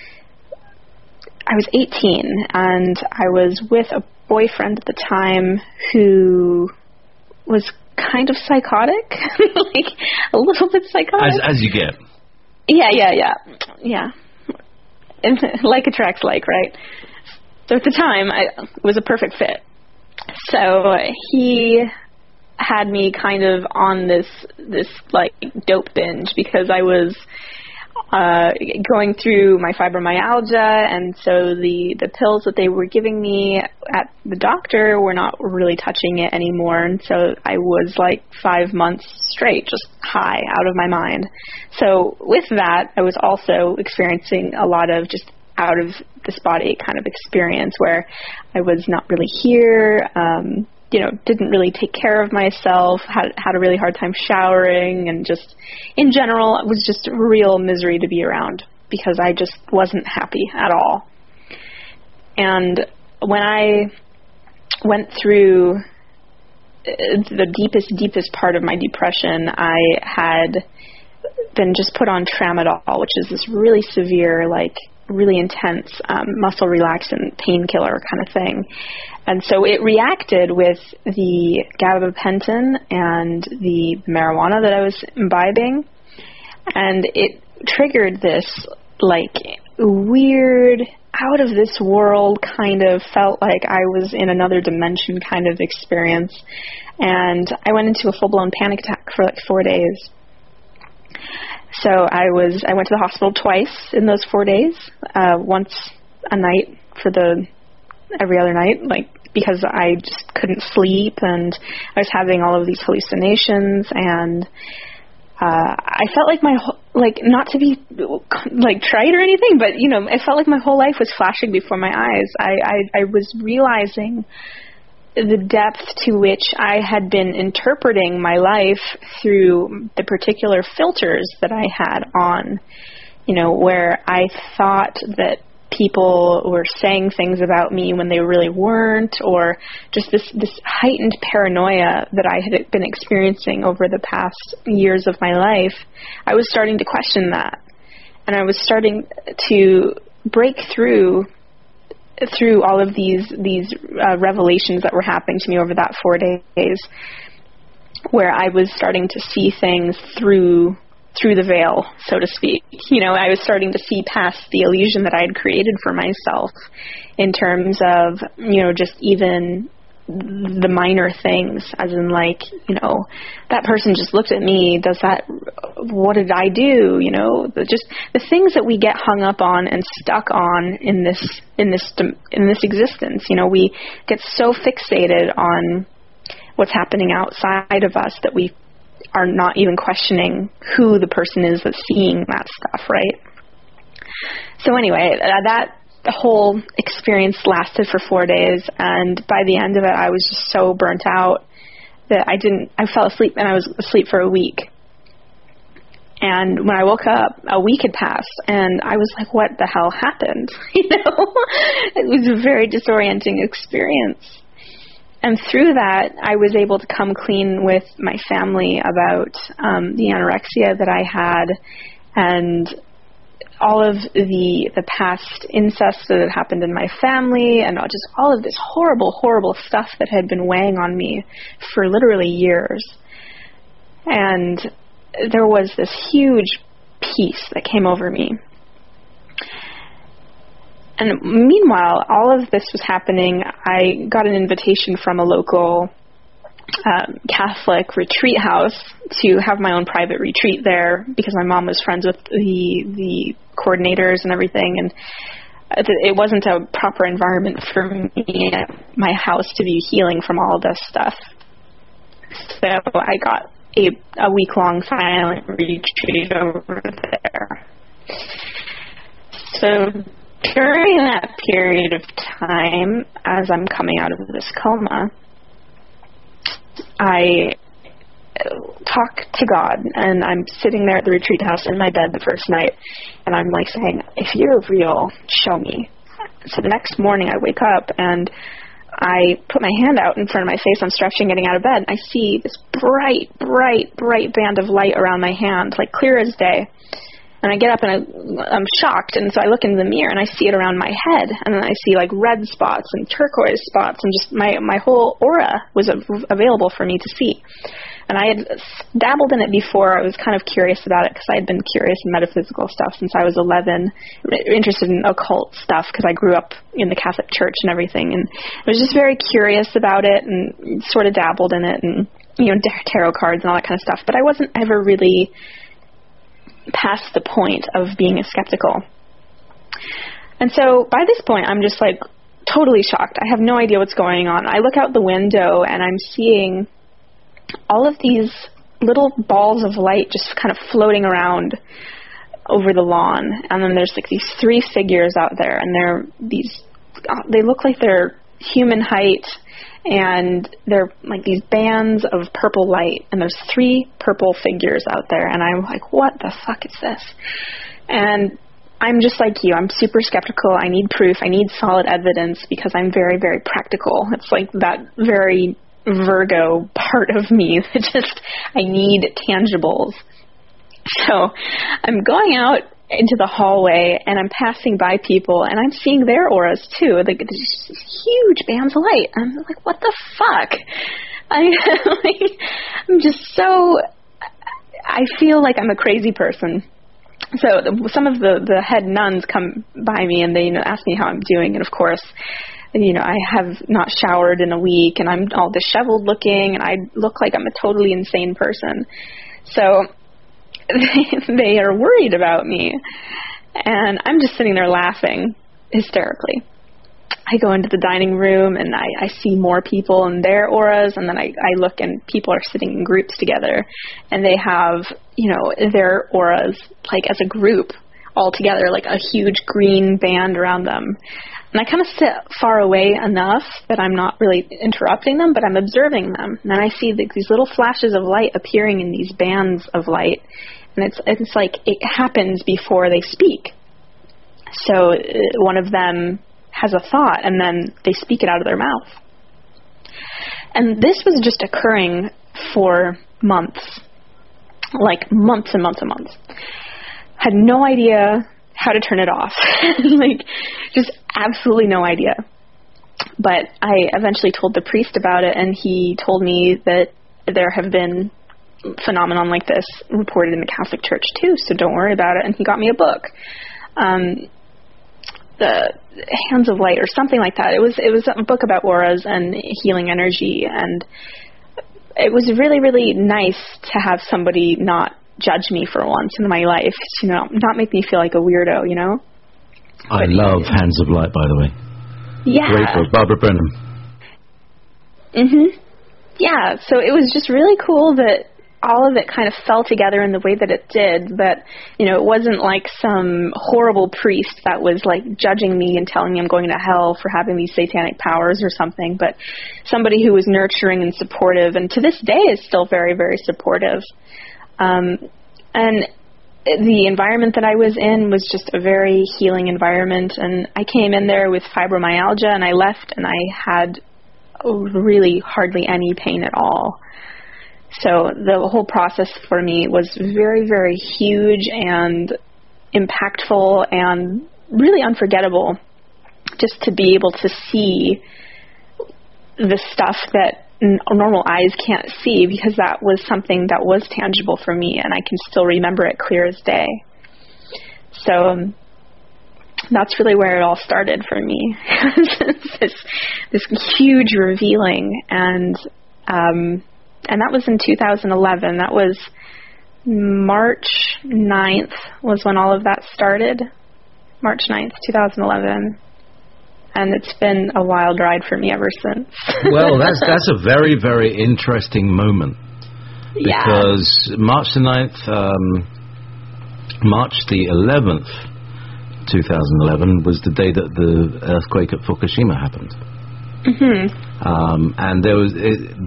18, and I was with a boyfriend at the time who was kind of psychotic, like a little bit psychotic. As you get. Yeah. And like attracts like, right? So at the time, it was a perfect fit. So he had me kind of on this like dope binge, because I was going through my fibromyalgia, and so the pills that they were giving me at the doctor were not really touching it anymore, and so I was like 5 months straight just high out of my mind. So with that, I was also experiencing a lot of just out of this body kind of experience where I was not really here, didn't really take care of myself, had a really hard time showering, and just in general it was just real misery to be around because I just wasn't happy at all. And when I went through the deepest part of my depression, I had been just put on tramadol, which is this really severe, like really intense muscle relaxant painkiller kind of thing. And so it reacted with the gabapentin and the marijuana that I was imbibing, and it triggered this like weird, out of this world kind of, felt like I was in another dimension kind of experience. And I went into a full-blown panic attack for like 4 days. So I went to the hospital twice in those 4 days, once a night for every other night, like, because I just couldn't sleep, and I was having all of these hallucinations, and I felt like not to be like trite or anything, but it felt like my whole life was flashing before my eyes. I was realizing the depth to which I had been interpreting my life through the particular filters that I had on, where I thought that people were saying things about me when they really weren't, or just this heightened paranoia that I had been experiencing over the past years of my life. I was starting to question that, and I was starting to break through all of these revelations that were happening to me over that 4 days, where I was starting to see things through the veil, so to speak. I was starting to see past the illusion that I had created for myself in terms of, just even the minor things, as in like, that person just looked at me, what did I do? Just the things that we get hung up on and stuck on in this existence. We get so fixated on what's happening outside of us that we are not even questioning who the person is that's seeing that stuff, right? So anyway, that whole experience lasted for 4 days, and by the end of it, I was just so burnt out that I fell asleep, and I was asleep for a week. And when I woke up, a week had passed, and I was like, what the hell happened? It was a very disorienting experience. And through that, I was able to come clean with my family about the anorexia that I had, and all of the past incest that had happened in my family, and just all of this horrible, horrible stuff that had been weighing on me for literally years. And there was this huge peace that came over me. And meanwhile, all of this was happening. I got an invitation from a local Catholic retreat house to have my own private retreat there, because my mom was friends with the coordinators and everything, and it wasn't a proper environment for me at my house to be healing from all this stuff. So I got a week-long silent retreat over there. So during that period of time, as I'm coming out of this coma, I talk to God, and I'm sitting there at the retreat house in my bed the first night, and I'm like saying, if you're real, show me. So the next morning I wake up, and I put my hand out in front of my face. I'm stretching, getting out of bed, and I see this bright, bright, bright band of light around my hand, like clear as day. And I get up, and I'm shocked, and so I look in the mirror, and I see it around my head, and then I see like red spots and turquoise spots, and just my whole aura was available for me to see. And I had dabbled in it before. I was kind of curious about it because I had been curious in metaphysical stuff since I was 11, interested in occult stuff because I grew up in the Catholic Church and everything. And I was just very curious about it and sort of dabbled in it, and, tarot cards and all that kind of stuff. But I wasn't ever really past the point of being skeptical. And so by this point, I'm just like totally shocked. I have no idea what's going on. I look out the window, and I'm seeing all of these little balls of light just kind of floating around over the lawn. And then there's like these three figures out there, and they look like they're human height, and they're like these bands of purple light, and there's three purple figures out there, and I'm like, what the fuck is this? And I'm just like you. I'm super skeptical. I need proof. I need solid evidence because I'm very, very practical. It's like that very Virgo part of me that just, I need tangibles. So I'm going out into the hallway, and I'm passing by people, and I'm seeing their auras too. Like, there's just huge bands of light. I'm like, what the fuck? I'm just so, I feel like I'm a crazy person So some of the head nuns come by me and they, ask me how I'm doing. And of course, I have not showered in a week and I'm all disheveled looking and I look like I'm a totally insane person. So they are worried about me. And I'm just sitting there laughing hysterically. I go into the dining room and I see more people and their auras, and then I look and people are sitting in groups together and they have, their auras like as a group all together, like a huge green band around them. And I kind of sit far away enough that I'm not really interrupting them, but I'm observing them. And then I see these little flashes of light appearing in these bands of light. And it's like it happens before they speak. So one of them has a thought, and then they speak it out of their mouth. And this was just occurring for months, like months and months and months. Had no idea how to turn it off, like just absolutely no idea. But I eventually told the priest about it, and he told me that there have been phenomenon like this reported in the Catholic Church too, so don't worry about it. And he got me a book. The Hands of Light or something like that. It was a book about auras and healing energy, and it was really, really nice to have somebody not judge me for once in my life, not make me feel like a weirdo, I love Hands of Light, by the way. Yeah. Great book, Barbara Brennan. Mhm. Yeah, so it was just really cool that all of it kind of fell together in the way that it did, but, it wasn't like some horrible priest that was like judging me and telling me I'm going to hell for having these satanic powers or something, but somebody who was nurturing and supportive, and to this day is still very, very supportive. And the environment that I was in was just a very healing environment, and I came in there with fibromyalgia, and I left, and I had really hardly any pain at all. So the whole process for me was very, very huge and impactful and really unforgettable, just to be able to see the stuff that normal eyes can't see, because that was something that was tangible for me, and I can still remember it clear as day. So that's really where it all started for me. this huge revealing, and that was in 2011. That was March 9th was when all of that started. March 9th, 2011. And it's been a wild ride for me ever since. Well, that's a very, very interesting moment. Because March the 9th, March the 11th, 2011 was the day that the earthquake at Fukushima happened. Mm-hmm. And there was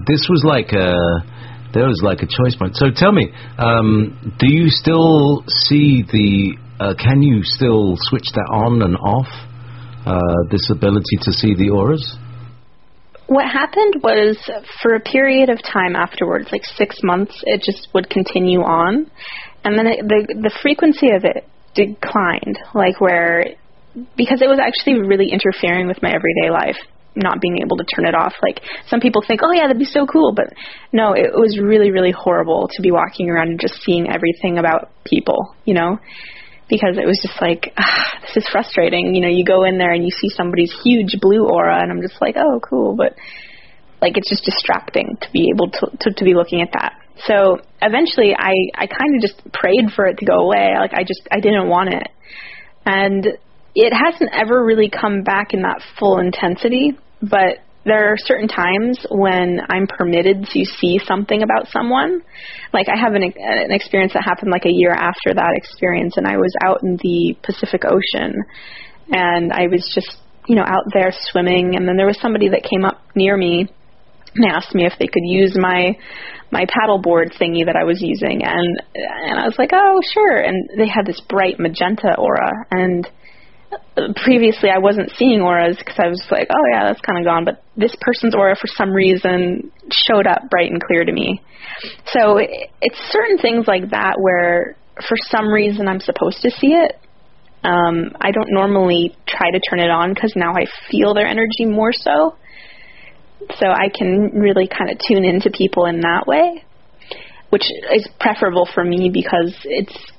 like a choice point. So tell me, do you still see can you still switch that on and off? This ability to see the auras? What happened was, for a period of time afterwards, like 6 months, it just would continue on. And then the frequency of it declined, because it was actually really interfering with my everyday life, not being able to turn it off. Like, some people think, oh yeah, that'd be so cool, but no, it was really, really horrible to be walking around and just seeing everything about people, because it was just like, this is frustrating. You go in there and you see somebody's huge blue aura, and I'm just like, oh, cool, but it's just distracting to be able to be looking at that. So eventually I kind of just prayed for it to go away. I didn't want it. And it hasn't ever really come back in that full intensity, but there are certain times when I'm permitted to see something about someone. Like, I have an experience that happened like a year after that experience, and I was out in the Pacific Ocean, and I was just, out there swimming, and then there was somebody that came up near me and asked me if they could use my paddleboard thingy that I was using, and I was like, oh, sure. And they had this bright magenta aura, and previously I wasn't seeing auras because I was like, oh yeah, that's kind of gone, but this person's aura for some reason showed up bright and clear to me. So it's certain things like that where for some reason I'm supposed to see it. I don't normally try to turn it on because now I feel their energy more so I can really kind of tune into people in that way, which is preferable for me because it's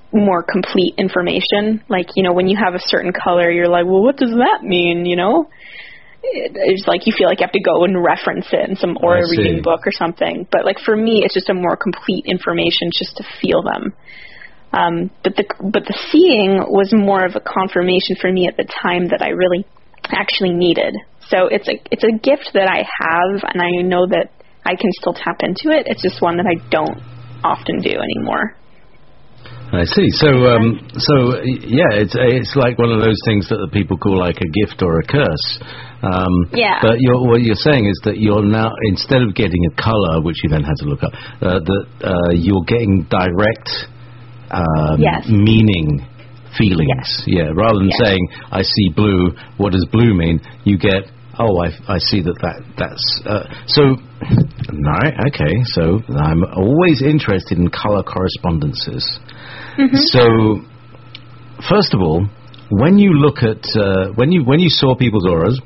more complete information. Like, you know, when you have a certain color, you're like, well, what does that mean, you know? It's like you feel like you have to go and reference it in some aura reading book or something. But like for me, it's just a more complete information just to feel them. But the seeing was more of a confirmation for me at the time that I really actually needed. So it's a gift that I have, and I know that I can still tap into it. It's just one that I don't often do anymore. I see. So yeah, it's like one of those things that the people call like a gift or a curse. Yeah. But what you're saying is that you're now, instead of getting a color, which you then had to look up, you're getting direct meaning, feelings. Yes. Yeah. Rather than saying, I see blue, what does blue mean? You get, oh, I see that's so. Right. Okay. So I'm always interested in color correspondences. Mm-hmm. So, first of all, when you look at when you saw people's auras,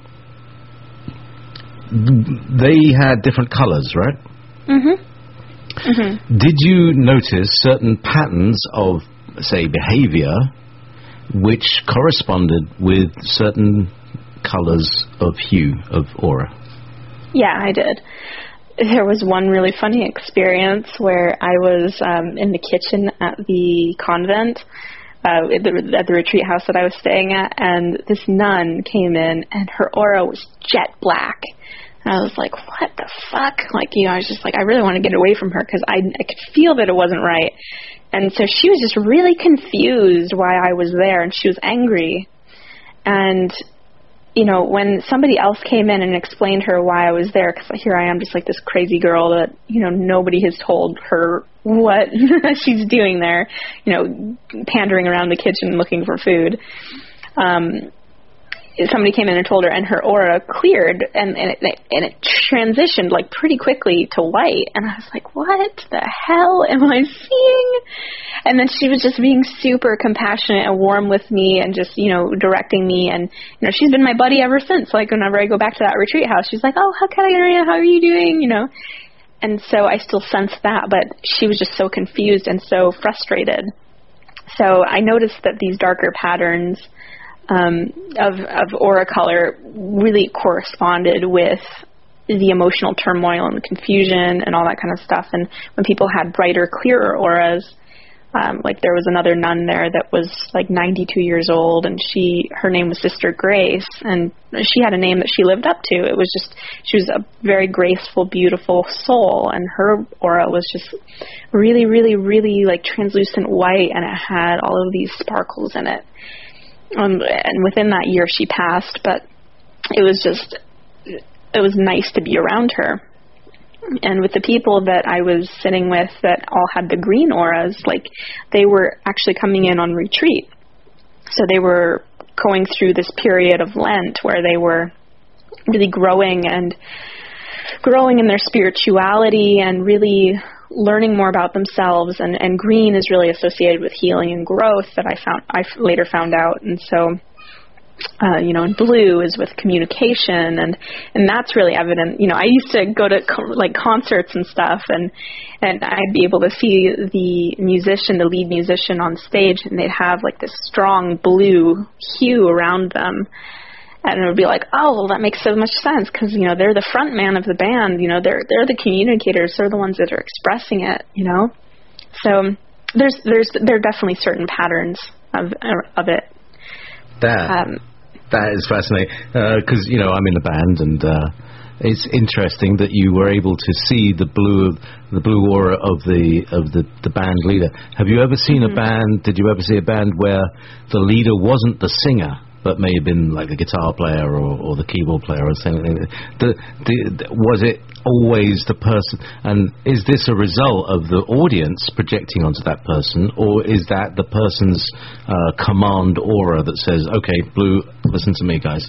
they had different colors, right? Mm-hmm. Mm-hmm. Did you notice certain patterns of, say, behavior, which corresponded with certain colors of hue of aura? Yeah, I did. There was one really funny experience where I was in the kitchen at the convent, at the retreat house that I was staying at, and this nun came in, and her aura was jet black. And I was like, what the fuck? Like, you know, I was just like, I really want to get away from her because I could feel that it wasn't right. And so she was just really confused why I was there, and she was angry. And you know, when somebody else came in and explained her why I was there, because here I am just like this crazy girl that, you know, nobody has told her what she's doing there, you know, pandering around the kitchen looking for food. Somebody came in and told her, and her aura cleared, and it transitioned like pretty quickly to white. And I was like, what the hell am I seeing? And then she was just being super compassionate and warm with me, and just, you know, directing me. And, you know, she's been my buddy ever since. Like, whenever I go back to that retreat house, she's like, oh, how can I, how are you doing? You know? And so I still sensed that, but she was just so confused and so frustrated. So I noticed that these darker patterns of aura color really corresponded with the emotional turmoil and the confusion and all that kind of stuff. And when people had brighter, clearer auras, like there was another nun there that was like 92 years old, and her name was Sister Grace, and she had a name that she lived up to. It was just, she was a very graceful, beautiful soul, and her aura was just really, really, really like translucent white, and it had all of these sparkles in it. And within that year she passed, but it was nice to be around her. And with the people that I was sitting with that all had the green auras, like they were actually coming in on retreat. So they were going through this period of Lent where they were really growing in their spirituality and really learning more about themselves, and green is really associated with healing and growth that I later found out. And so you know, and blue is with communication, and that's really evident. You know, I used to go to like concerts and stuff, and I'd be able to see the lead musician on stage, and they'd have like this strong blue hue around them. And it would be like, oh, well, that makes so much sense because, you know, they're the front man of the band. You know, they're the communicators. They're the ones that are expressing it, you know. So there are definitely certain patterns of it. That is fascinating because, you know, I'm in the band, and it's interesting that you were able to see the blue aura of the band leader. Have you ever seen a band? Did you ever see a band where the leader wasn't the singer, but may have been like the guitar player or the keyboard player or something? Was it always the person? And is this a result of the audience projecting onto that person, or is that the person's command aura that says, okay, blue, listen to me, guys?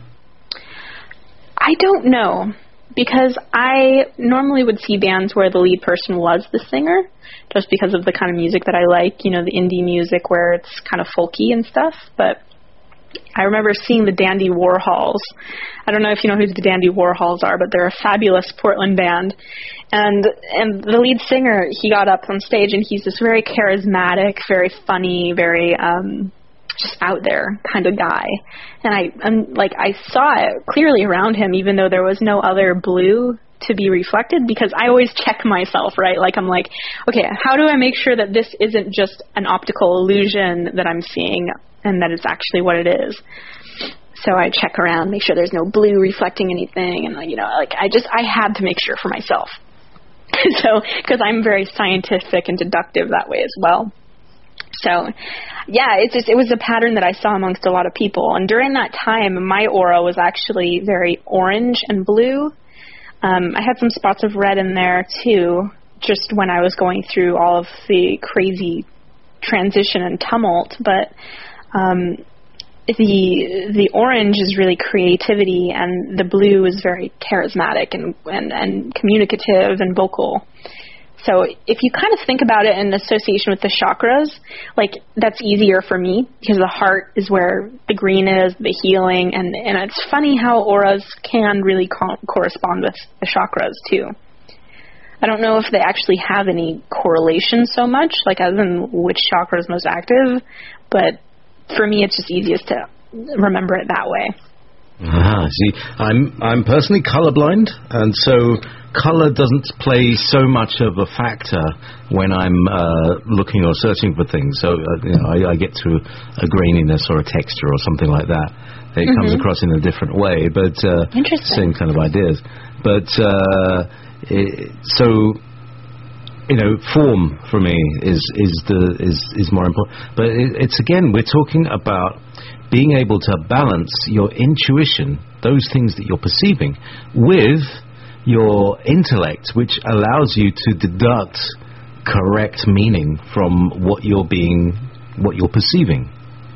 I don't know, because I normally would see bands where the lead person was the singer, just because of the kind of music that I like, you know, the indie music where it's kind of folky and stuff. But I remember seeing the Dandy Warhols. I don't know if you know who the Dandy Warhols are, but they're a fabulous Portland band. And the lead singer, he got up on stage, and he's this very charismatic, very funny, very just out there kind of guy. And I saw it clearly around him, even though there was no other blue to be reflected, because I always check myself, right? Like, I'm like, okay, how do I make sure that this isn't just an optical illusion that I'm seeing and that it's actually what it is? So I check around, make sure there's no blue reflecting anything, and I had to make sure for myself. So, because I'm very scientific and deductive that way as well. So, yeah, it was a pattern that I saw amongst a lot of people. And during that time, my aura was actually very orange and blue. I had some spots of red in there, too, just when I was going through all of the crazy transition and tumult. But the orange is really creativity, and the blue is very charismatic and communicative and vocal. So if you kind of think about it in association with the chakras, like, that's easier for me, because the heart is where the green is, the healing, and it's funny how auras can really correspond with the chakras too. I don't know if they actually have any correlation so much, like as in which chakra is most active, but for me it's just easiest to remember it that way. See, I'm personally colorblind, and so color doesn't play so much of a factor when I'm looking or searching for things. So I get to a graininess or a texture or something like that. It comes across in a different way, but same kind of ideas. But form for me is more important. But it's again, we're talking about being able to balance your intuition, those things that you're perceiving, with your intellect, which allows you to deduct correct meaning from what you're perceiving.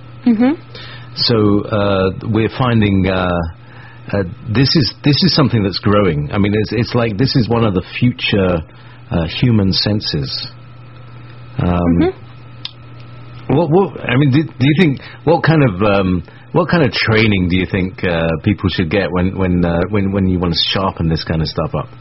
So we're finding this is something that's growing. I mean, it's like this is one of the future human senses. Do you think what kind of training do you think people should get when you want to sharpen this kind of stuff up?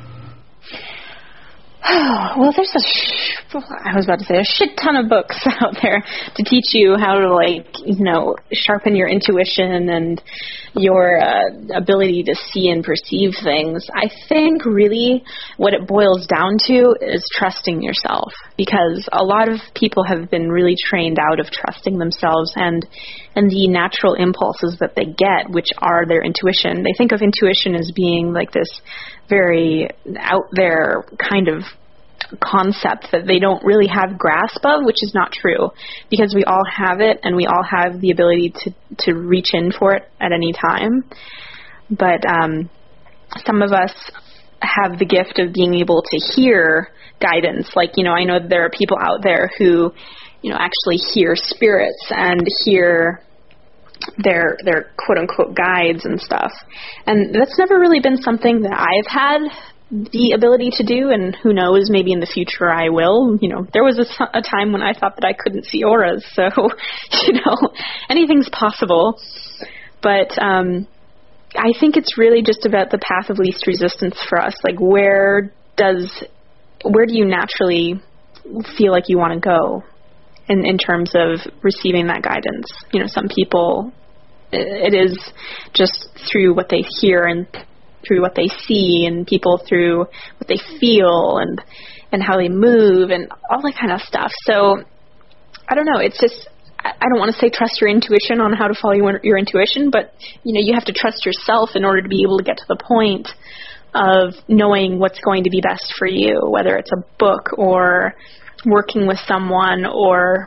Well, there's a shit ton of books out there to teach you how to, sharpen your intuition and your ability to see and perceive things. I think really what it boils down to is trusting yourself, because a lot of people have been really trained out of trusting themselves and the natural impulses that they get, which are their intuition. They think of intuition as being like this very out there kind of concept that they don't really have grasp of, which is not true, because we all have it and we all have the ability to reach in for it at any time. But some of us have the gift of being able to hear guidance. Like, I know there are people out there who, actually hear spirits and hear their quote-unquote guides and stuff. And that's never really been something that I've had the ability to do, and who knows, maybe in the future I will. There was a time when I thought that I couldn't see auras, so, anything's possible. But I think it's really just about the path of least resistance for us. Like, where do you naturally feel like you want to go in terms of receiving that guidance? Some people, it is just through what they hear and through what they see, and people through what they feel and how they move and all that kind of stuff. So I don't know. It's just, I don't want to say trust your intuition on how to follow your intuition, but you have to trust yourself in order to be able to get to the point of knowing what's going to be best for you, whether it's a book or working with someone or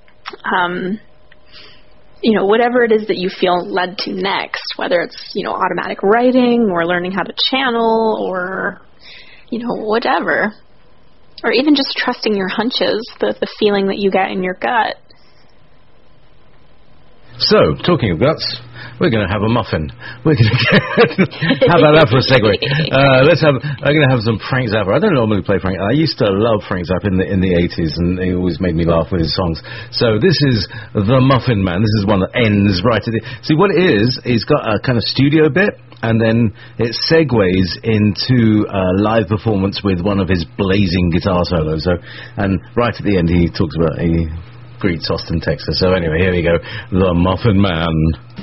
whatever it is that you feel led to next, whether it's, automatic writing or learning how to channel or, whatever. Or even just trusting your hunches, the feeling that you get in your gut. So, talking of guts, we're going to have a muffin. We're going to how about that for a segue? I'm going to have some Frank Zappa. I don't normally play Frank. I used to love Frank Zappa in the 80s, and he always made me laugh with his songs. So this is The Muffin Man. This is one that ends right at the... See, what it is, he's got a kind of studio bit, and then it segues into a live performance with one of his blazing guitar solos. So, and right at the end, he talks about... He greets Austin, Texas. So anyway, here we go. The Muffin Man.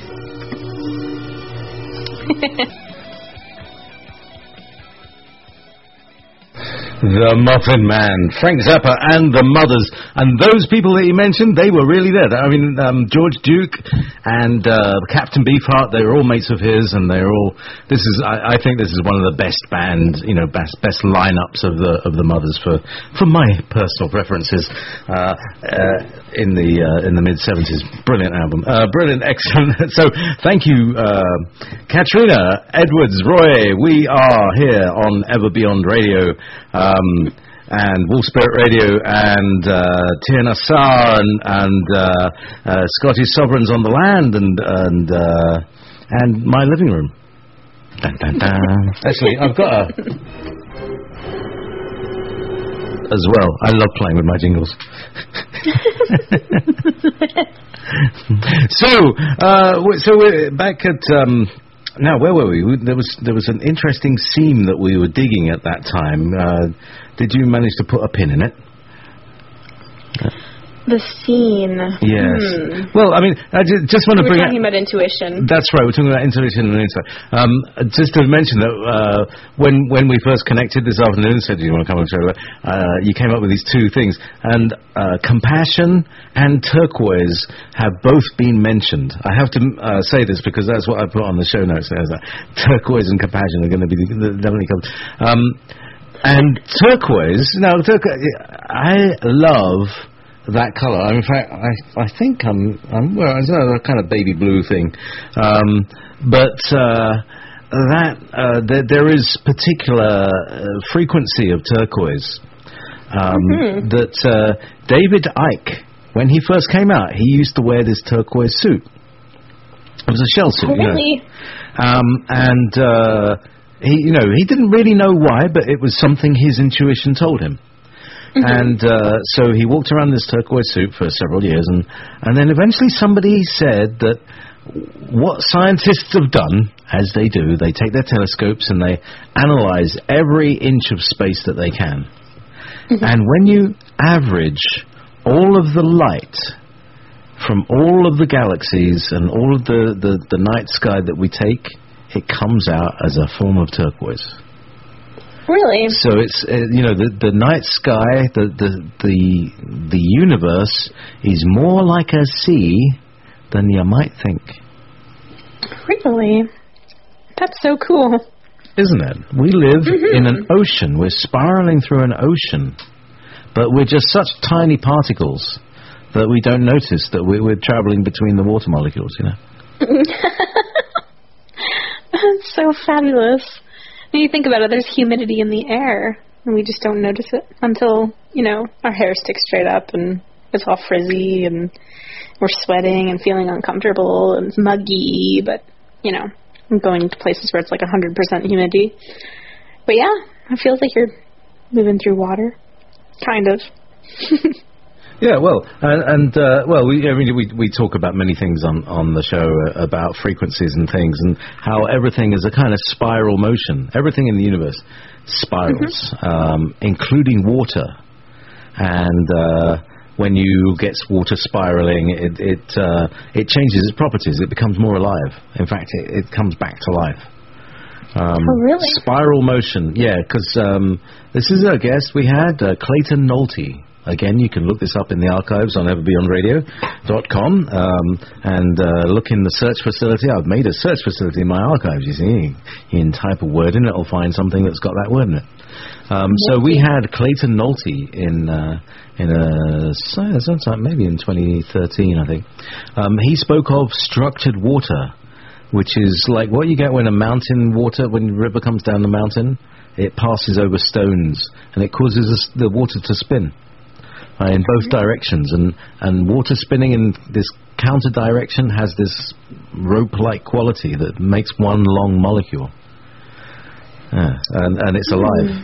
The Muffin Man, Frank Zappa and the Mothers, and those people that he mentioned, they were really there. I mean, George Duke and Captain Beefheart, they were all mates of his, and they're all. This is, I think, this is one of the best bands, best lineups of the Mothers for my personal preferences in the mid '70s. Brilliant album, brilliant, excellent. So, thank you, Katrina Edwards Roy. We are here on Ever Beyond Radio. And Wolf Spirit Radio and Tia Nassar and Scottish Sovereigns on the Land and My Living Room. Dun, dun, dun. Actually, I've got a... as well. I love playing with my jingles. So we're back at... now, where were we? There was an interesting seam that we were digging at that time. Did you manage to put a pin in it? The scene. Yes. Well, I mean, I just want to bring... We're talking about intuition. That's right, we're talking about intuition and insight. Just to mention that when we first connected this afternoon, said, do you want to come on the show? You came up with these two things. And compassion and turquoise have both been mentioned. I have to say this because that's what I put on the show notes. There's that. Turquoise and compassion are going to be definitely covered. And turquoise, I love... that colour. In fact, I think I'm well, it's a kind of baby blue thing, but there is particular frequency of turquoise that David Icke, when he first came out, he used to wear this turquoise suit. It was a shell suit, really? And he didn't really know why, but it was something his intuition told him. And so he walked around this turquoise suit for several years, and then eventually somebody said that what scientists have done, as they do, they take their telescopes and they analyze every inch of space that they can. And when you average all of the light from all of the galaxies and all of the night sky that we take, it comes out as a form of turquoise. Really? So it's the night sky, the universe is more like a sea than you might think. Really? That's so cool. Isn't it? We live in an ocean. We're spiraling through an ocean, but we're just such tiny particles that we don't notice that we're traveling between the water molecules. That's so fabulous. When you think about it, there's humidity in the air, and we just don't notice it until, our hair sticks straight up, and it's all frizzy, and we're sweating and feeling uncomfortable, and it's muggy, but, I'm going to places where it's like 100% humidity. But yeah, it feels like you're moving through water. Kind of. Yeah, well, we talk about many things on the show about frequencies and things, and how everything is a kind of spiral motion. Everything in the universe spirals, including water. And when you get water spiraling, it changes its properties. It becomes more alive. In fact, it comes back to life. Oh, really? Spiral motion, yeah, because this is a guest we had, Clayton Nolte. Again, you can look this up in the archives on everbeyondradio.com and look in the search facility. I've made a search facility in my archives, you see. You can type a word in it, it'll find something that's got that word in it. So we had Clayton Nolte in sometime, maybe in 2013, I think. He spoke of structured water, which is like what you get when when the river comes down the mountain, it passes over stones, and it causes the water to spin. In both directions, and water spinning in this counter direction has this rope-like quality that makes one long molecule. And it's alive.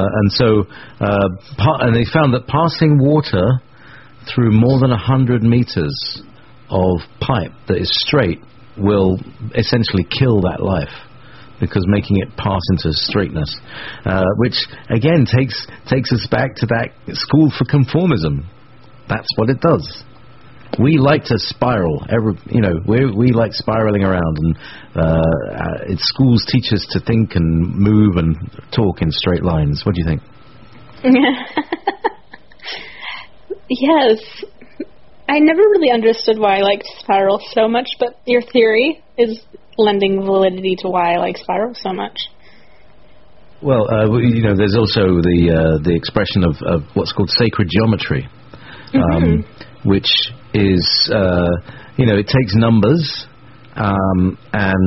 And they found that passing water through more than 100 meters of pipe that is straight will essentially kill that life, because making it pass into straightness, which again takes us back to that school for conformism. That's what it does. We like to spiral. We like spiraling around, and schools teach us to think and move and talk in straight lines. What do you think? Yes. I never really understood why I liked spiral so much, but your theory is lending validity to why I like spiral so much. Well, there's also the expression of what's called sacred geometry, which is, it takes numbers and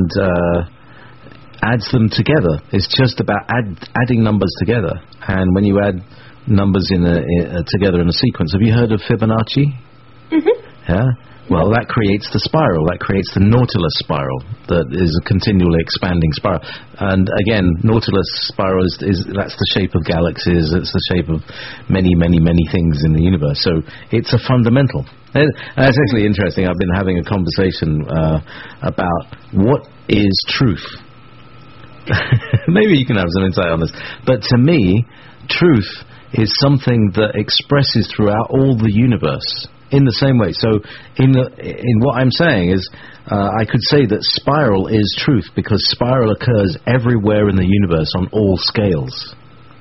adds them together. It's just about adding numbers together. And when you add numbers together in a sequence, have you heard of Fibonacci? Yeah. Well, that creates the spiral. That creates the Nautilus spiral that is a continually expanding spiral. And again, Nautilus spiral that's the shape of galaxies. It's the shape of many, many, many things in the universe. So it's a fundamental. And it's actually interesting. I've been having a conversation about what is truth. Maybe you can have some insight on this. But to me, truth is something that expresses throughout all the universe in the same way. So in what I'm saying is, I could say that spiral is truth, because spiral occurs everywhere in the universe on all scales.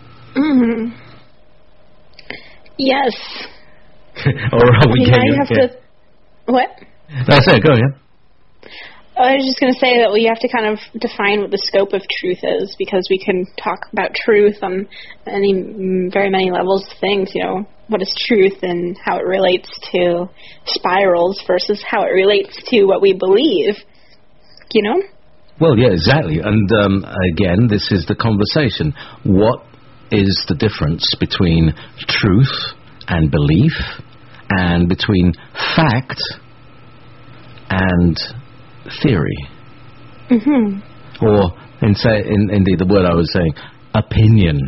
Yes. Or are we now you have to... What? That's it, go on, yeah. I was just going to say that we have to kind of define what the scope of truth is, because we can talk about truth on very many levels of things. What is truth and how it relates to spirals versus how it relates to what we believe. Well, yeah, exactly. And again, this is the conversation. What is the difference between truth and belief, and between fact and theory? Or indeed the word I was saying, opinion.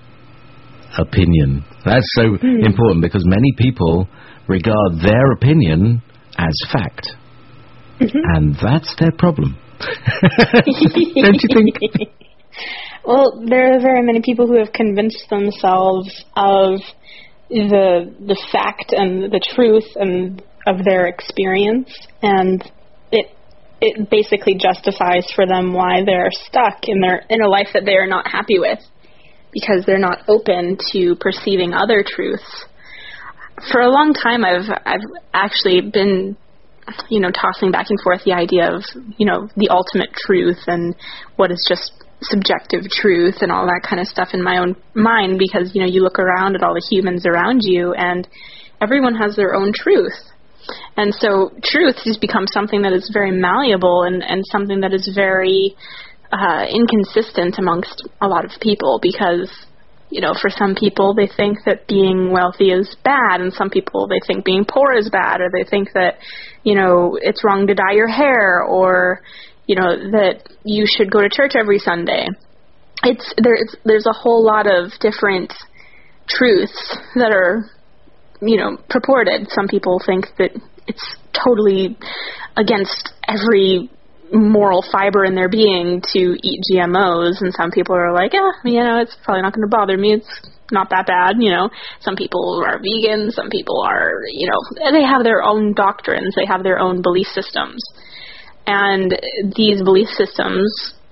That's so important, because many people regard their opinion as fact, and that's their problem. Don't you think? Well, there are very many people who have convinced themselves of the fact and the truth and of their experience, and it basically justifies for them why they're stuck in a life that they are not happy with, because they're not open to perceiving other truths. For a long time, I've actually been, tossing back and forth the idea of, the ultimate truth and what is just subjective truth and all that kind of stuff in my own mind, because, you look around at all the humans around you and everyone has their own truth. And so truth has become something that is very malleable and something that is very inconsistent amongst a lot of people, because, for some people they think that being wealthy is bad, and some people they think being poor is bad, or they think that, it's wrong to dye your hair, or, that you should go to church every Sunday. There's a whole lot of different truths that are, purported. Some people think that it's totally against every moral fiber in their being to eat GMOs, and some people are like, it's probably not going to bother me, it's not that bad. Some people are vegan, some people are, they have their own doctrines, they have their own belief systems, and these belief systems,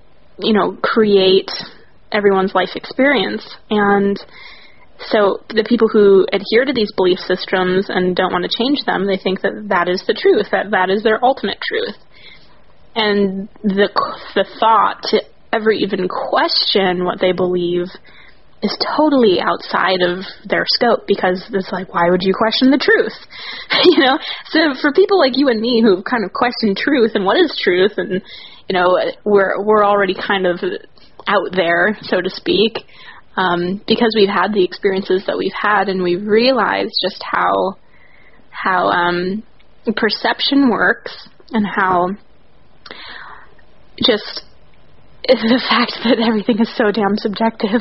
create everyone's life experience. And so the people who adhere to these belief systems and don't want to change them, they think that is the truth, that is their ultimate truth. And the thought to ever even question what they believe is totally outside of their scope, because it's like, why would you question the truth? So for people like you and me who kind of question truth and what is truth, and we're already kind of out there, so to speak, because we've had the experiences that we've had, and we've realized just how perception works and how just the fact that everything is so damn subjective.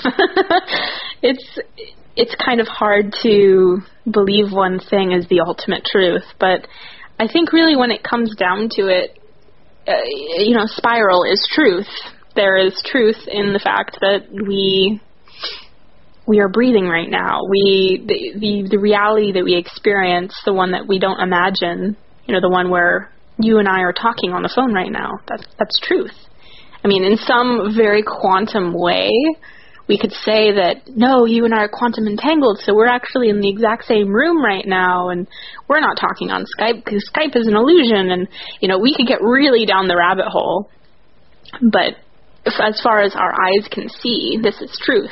It's kind of hard to believe one thing is the ultimate truth, but I think really when it comes down to it, spiral is truth. There is truth in the fact that we are breathing right now. The reality that we experience, the one that we don't imagine, the one where you and I are talking on the phone right now, that's truth. I mean, in some very quantum way, we could say that, no, you and I are quantum entangled, so we're actually in the exact same room right now, and we're not talking on Skype because Skype is an illusion, and, we could get really down the rabbit hole. But as far as our eyes can see, this is truth.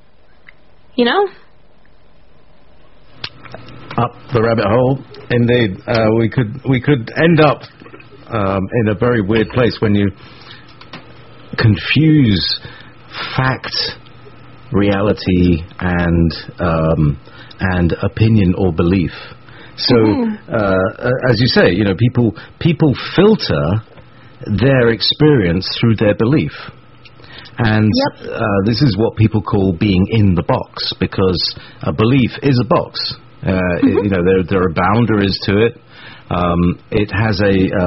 Up the rabbit hole, indeed. We could end up in a very weird place when you confuse fact, reality, and opinion or belief. So, as you say, people filter their experience through their belief. And this is what people call being in the box, because a belief is a box. There are boundaries to it. It has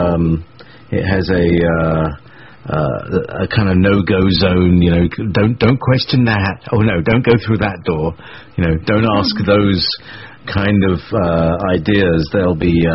a kind of no-go zone. Don't question that. Oh no, don't go through that door. Don't ask those kind of ideas. They'll be,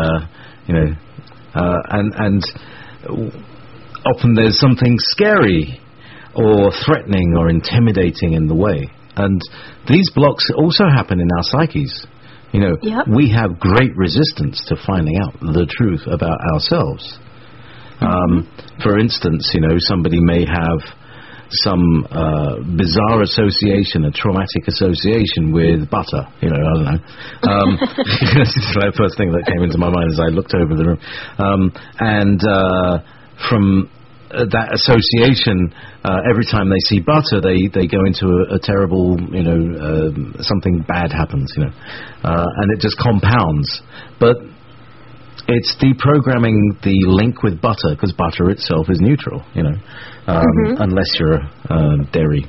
and often there's something scary or threatening or intimidating in the way. And these blocks also happen in our psyches. We have great resistance to finding out the truth about ourselves. For instance, somebody may have some bizarre association, a traumatic association with butter. I don't know. This is the first thing that came into my mind as I looked over the room. And from that association, every time they see butter, they go into a terrible, something bad happens, and it just compounds. But it's deprogramming the link with butter, because butter itself is neutral, unless you're dairy.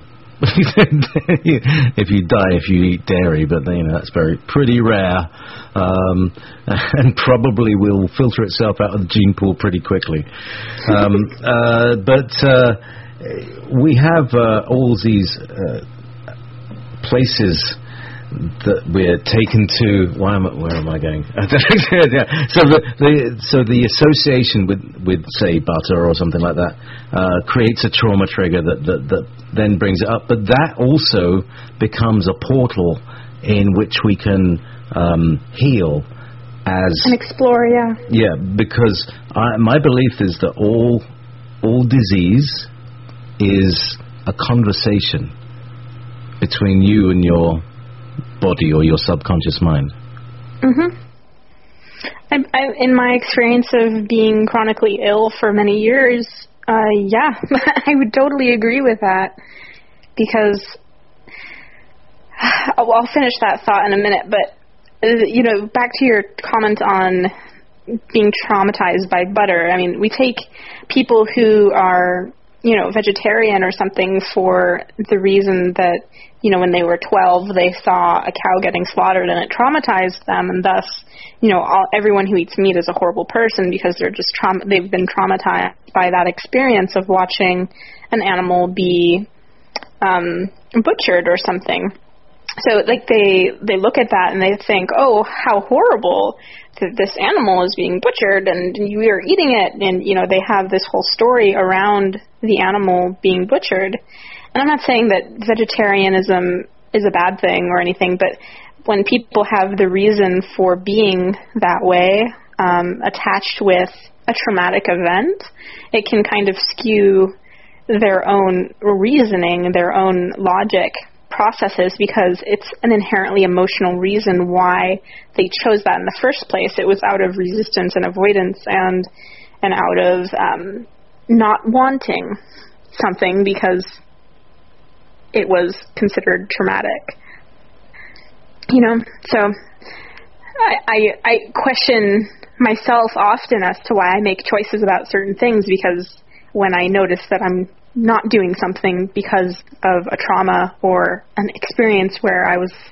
If you die if you eat dairy, but that's pretty rare, and probably will filter itself out of the gene pool pretty quickly. But we have all these places that we're taken to. Where am I going? So the association with say butter or something like that creates a trauma trigger that then brings it up. But that also becomes a portal in which we can heal and explore. Yeah, because my belief is that all disease is a conversation between you and your body or your subconscious mind. In my experience of being chronically ill for many years, I would totally agree with that, because I'll finish that thought in a minute, but back to your comment on being traumatized by butter. I mean, we take people who are vegetarian or something for the reason that when they were 12, they saw a cow getting slaughtered and it traumatized them, and thus, everyone who eats meat is a horrible person because they've been traumatized by that experience of watching an animal be butchered or something. So, they look at that and they think, oh, how horrible that this animal is being butchered and we are eating it, and, they have this whole story around the animal being butchered. And I'm not saying that vegetarianism is a bad thing or anything, but when people have the reason for being that way attached with a traumatic event, it can kind of skew their own reasoning, their own logic processes, because it's an inherently emotional reason why they chose that in the first place. It was out of resistance and avoidance and out of not wanting something because it was considered traumatic. So I question myself often as to why I make choices about certain things, because when I notice that I'm not doing something because of a trauma or an experience where I was,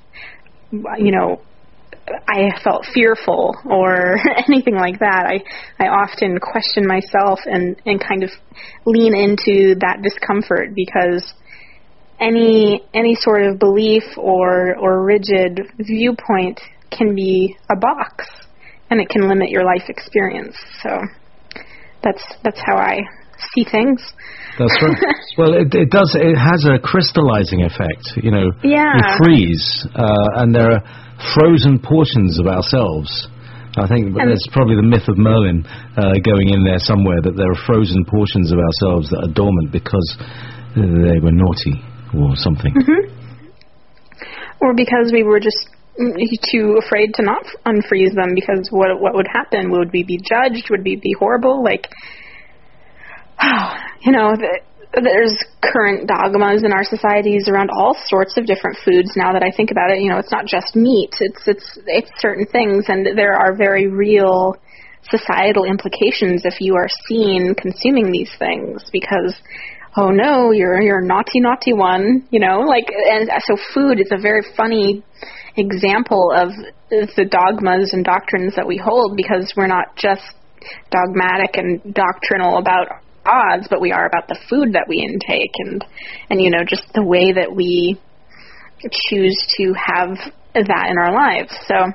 I felt fearful or anything like that, I often question myself and kind of lean into that discomfort, because any sort of belief or rigid viewpoint can be a box, and it can limit your life experience. So that's how I see things. That's right. Well, it does. It has a crystallizing effect. Yeah. We freeze, and there are frozen portions of ourselves. I think there's probably the myth of Merlin going in there somewhere, that there are frozen portions of ourselves that are dormant because they were naughty or something. Mm-hmm. Or because we were just too afraid to not unfreeze them, because what would happen? Would we be judged? Would we be horrible? There's current dogmas in our societies around all sorts of different foods. Now that I think about it, it's not just meat. It's certain things, and there are very real societal implications if you are seen consuming these things, because, oh no, you're a naughty one, and so food is a very funny example of the dogmas and doctrines that we hold, because we're not just dogmatic and doctrinal about odds, but we are about the food that we intake and just the way that we choose to have that in our lives. So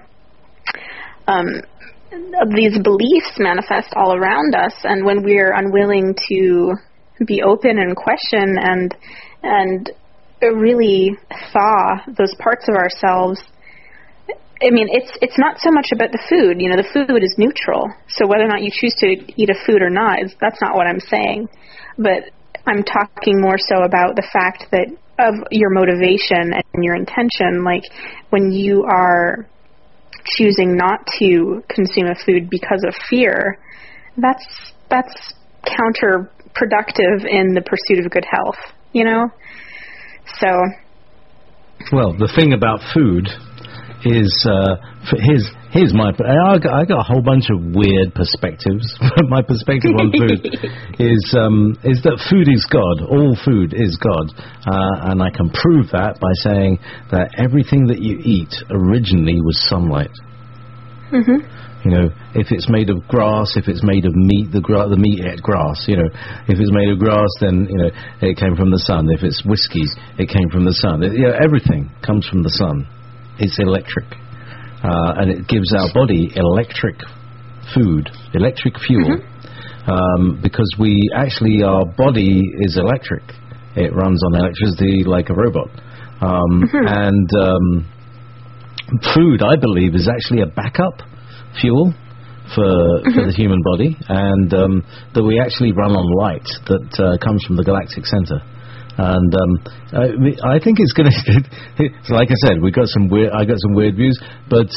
these beliefs manifest all around us, and when we're unwilling to be open and question and really thaw those parts of ourselves, I mean, it's not so much about the food. The food is neutral. So whether or not you choose to eat a food or not, that's not what I'm saying. But I'm talking more so about the fact that of your motivation and your intention. Like when you are choosing not to consume a food because of fear, that's counterproductive in the pursuit of good health. So. Well, the thing about food is here's my I got a whole bunch of weird perspectives. My perspective on food is that food is God. All food is God, and I can prove that by saying that everything that you eat originally was sunlight. Mm-hmm. If it's made of grass, if it's made of meat, the meat ate grass. If it's made of grass, then it came from the sun. If it's whiskey, it came from the sun. Everything comes from the sun. It's electric, and it gives our body electric food, electric fuel, because our body is electric. It runs on electricity like a robot. And food, I believe, is actually a backup fuel for the human body, and that we actually run on light that comes from the galactic center. And I think it's going to. Like I said, I got some weird views, but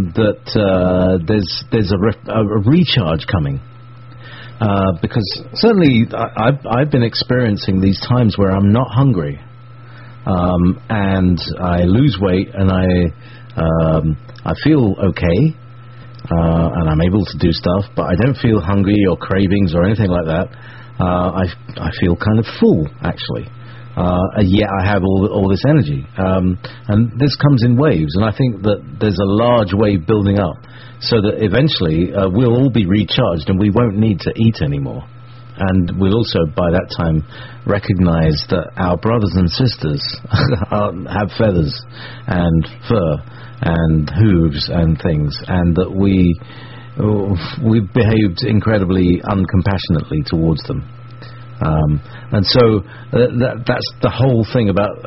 there's a recharge coming, because certainly I've been experiencing these times where I'm not hungry, and I lose weight, and I feel okay, and I'm able to do stuff, but I don't feel hungry or cravings or anything like that. I feel kind of full, actually. Yet I have all this energy, and this comes in waves, and I think that there's a large wave building up, so that eventually we'll all be recharged and we won't need to eat anymore, and we'll also by that time recognize that our brothers and sisters have feathers and fur and hooves and things, and that we've behaved incredibly uncompassionately towards them. And so that's the whole thing about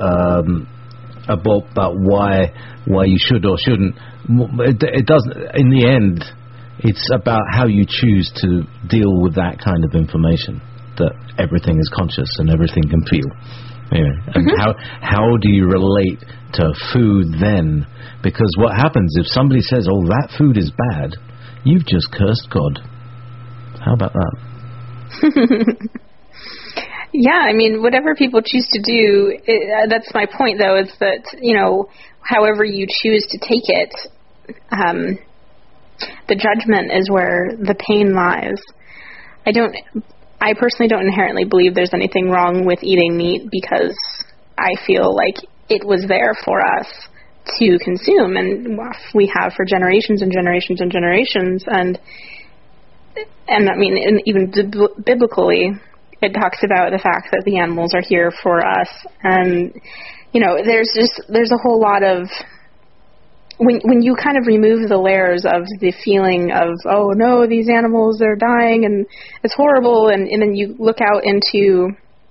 why you should or shouldn't. It doesn't. In the end, it's about how you choose to deal with that kind of information. That everything is conscious and everything can feel. And how do you relate to food then? Because what happens if somebody says, "Oh, that food is bad," you've just cursed God. How about that? Yeah, I mean, whatever people choose to do, that's my point, though, is that, however you choose to take it, the judgment is where the pain lies. I personally don't inherently believe there's anything wrong with eating meat, because I feel like it was there for us to consume, and we have for generations and generations and generations. And I mean, even biblically, it talks about the fact that the animals are here for us. And, you know, there's a whole lot of, when you kind of remove the layers of the feeling of, oh no, these animals, they're dying and it's horrible, and then you look out into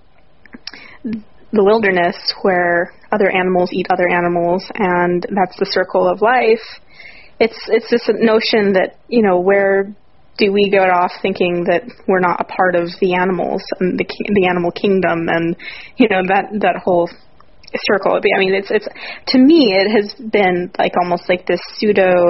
the wilderness where other animals eat other animals, and that's the circle of life. It's this notion that, you know, where do we go off thinking that we're not a part of the animals and the animal kingdom, and, you know, that whole circle. I mean, it's to me, it has been like almost like this pseudo,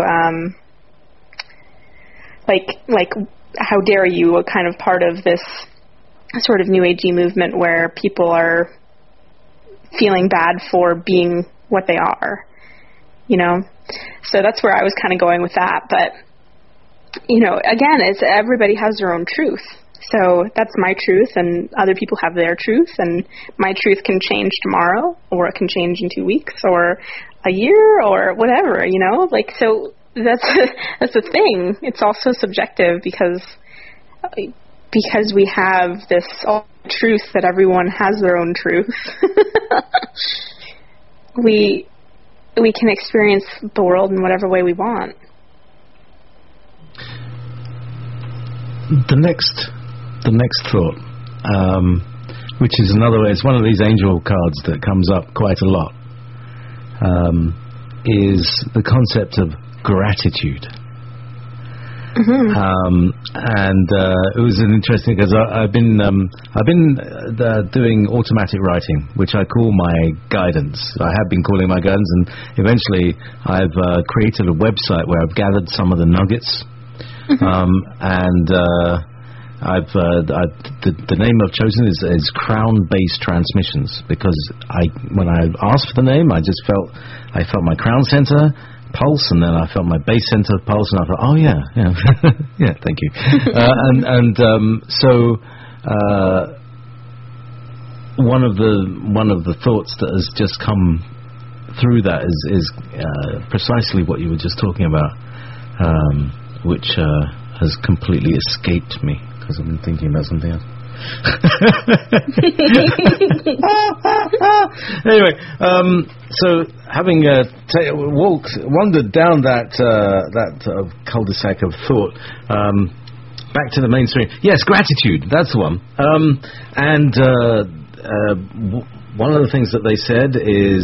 like how dare you, a kind of part of this sort of New Agey movement where people are feeling bad for being what they are, you know. So that's where I was kind of going with that. But, you know, again, it's everybody has their own truth. So that's my truth, and other people have their truth, and my truth can change tomorrow, or it can change in 2 weeks, or a year, or whatever, you know? Like, so that's the thing. It's also subjective because we have this truth that everyone has their own truth. We can experience the world in whatever way we want. The next thought, which is another way, it's one of these angel cards that comes up quite a lot, is the concept of gratitude. Mm-hmm. And it was an interesting, because I've been doing automatic writing, which I call my guidance. I have been calling my guidance, and eventually I've created a website where I've gathered some of the nuggets. Mm-hmm. The name I've chosen is Crown Base Transmissions, because when I asked for the name, I felt my crown center pulse, and then I felt my base center pulse, and I thought, oh yeah, yeah, thank you. So one of the thoughts that has just come through that is precisely what you were just talking about, which has completely escaped me, because I've been thinking about something else. Anyway, so having wandered down that cul-de-sac of thought, back to the mainstream. Yes, gratitude. That's the one. And one of the things that they said is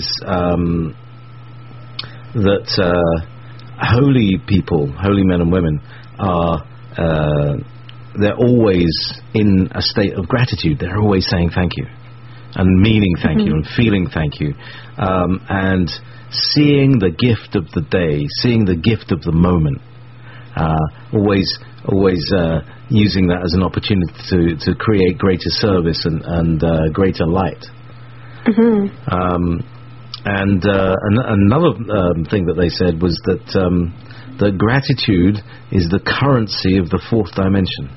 that holy people, holy men and women, are they're always in a state of gratitude. They're always saying thank you, and meaning thank you, and feeling thank you, and seeing the gift of the day, seeing the gift of the moment, always using that as an opportunity to create greater service and greater light. Mm-hmm. And another thing that they said was that that gratitude is the currency of the fourth dimension.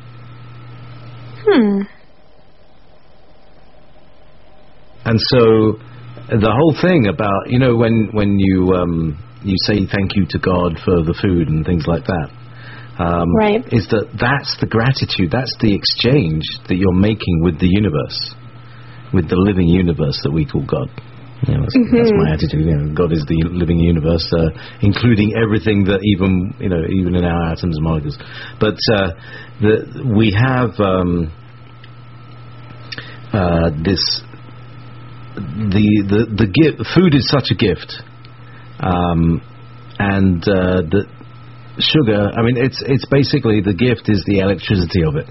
And so the whole thing about, you know, when you say thank you to God for the food and things like that, right, is that's the gratitude, that's the exchange that you're making with the universe, with the living universe that we call God. You know, that's my attitude. You know, God is the living universe, including everything that even in our atoms and molecules. But we have the gift. Food is such a gift, and the sugar. I mean, it's basically the gift is the electricity of it,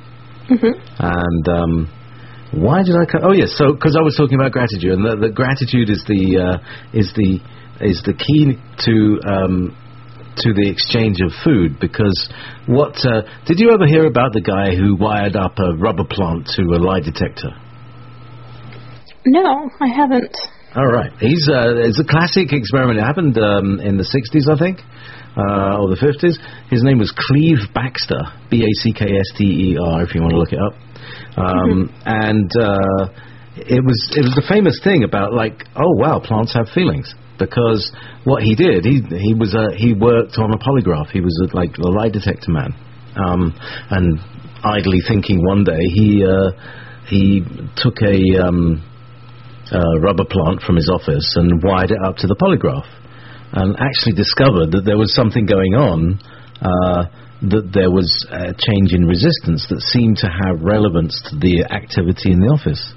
and. Why did I? Oh yes, so because I was talking about gratitude, and the gratitude is the key to the exchange of food. Because what did you ever hear about the guy who wired up a rubber plant to a lie detector? No, I haven't. All right. It's a classic experiment. It happened in the 60s, I think, or the 50s. His name was Cleve Backster, Backster, if you want to look it up. And it was the famous thing about, like, oh wow, plants have feelings. Because what he did, he worked on a polygraph. He was like a lie detector man, and idly thinking one day he took a rubber plant from his office and wired it up to the polygraph, and actually discovered that there was something going on. That there was a change in resistance that seemed to have relevance to the activity in the office,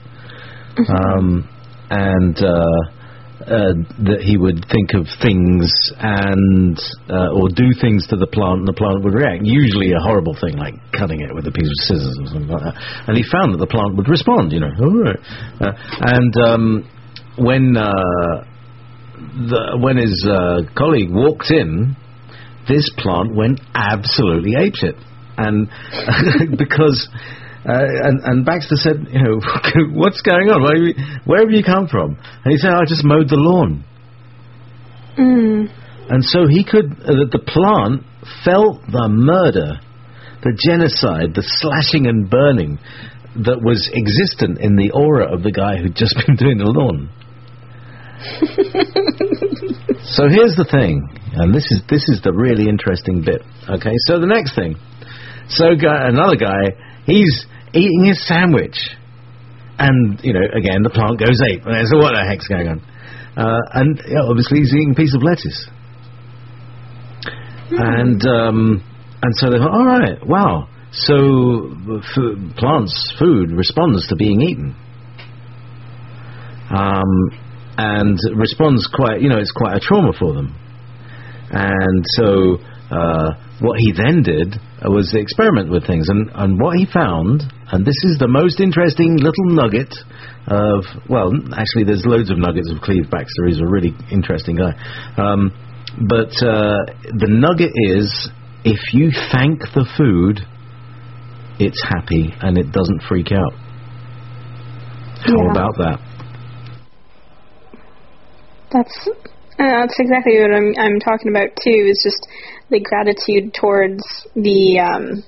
and that he would think of things and or do things to the plant, and the plant would react. Usually a horrible thing, like cutting it with a piece of scissors or something like that. And he found that the plant would respond, you know. When his colleague walked in, this plant went absolutely apeshit, and because. And Baxter said, you know, what's going on? Where have you come from? And he said, I just mowed the lawn. And so he could, the plant felt the murder, the genocide, the slashing and burning that was existent in the aura of the guy who'd just been doing the lawn. So here's the thing, and this is the really interesting bit. Okay, so the next thing. So another guy, he's eating his sandwich, and you know, again the plant goes ape. So what the heck's going on? And obviously he's eating a piece of lettuce, and so they thought, all right, wow. So plants' food responds to being eaten, and responds quite. You know, it's quite a trauma for them, and so. What he then did was experiment with things, and what he found, and this is the most interesting little nugget of, well, actually there's loads of nuggets of Cleve Backster. He's a really interesting guy, but the nugget is, if you thank the food, it's happy and it doesn't freak out. How about that? That's exactly what I'm talking about too, is just the gratitude towards the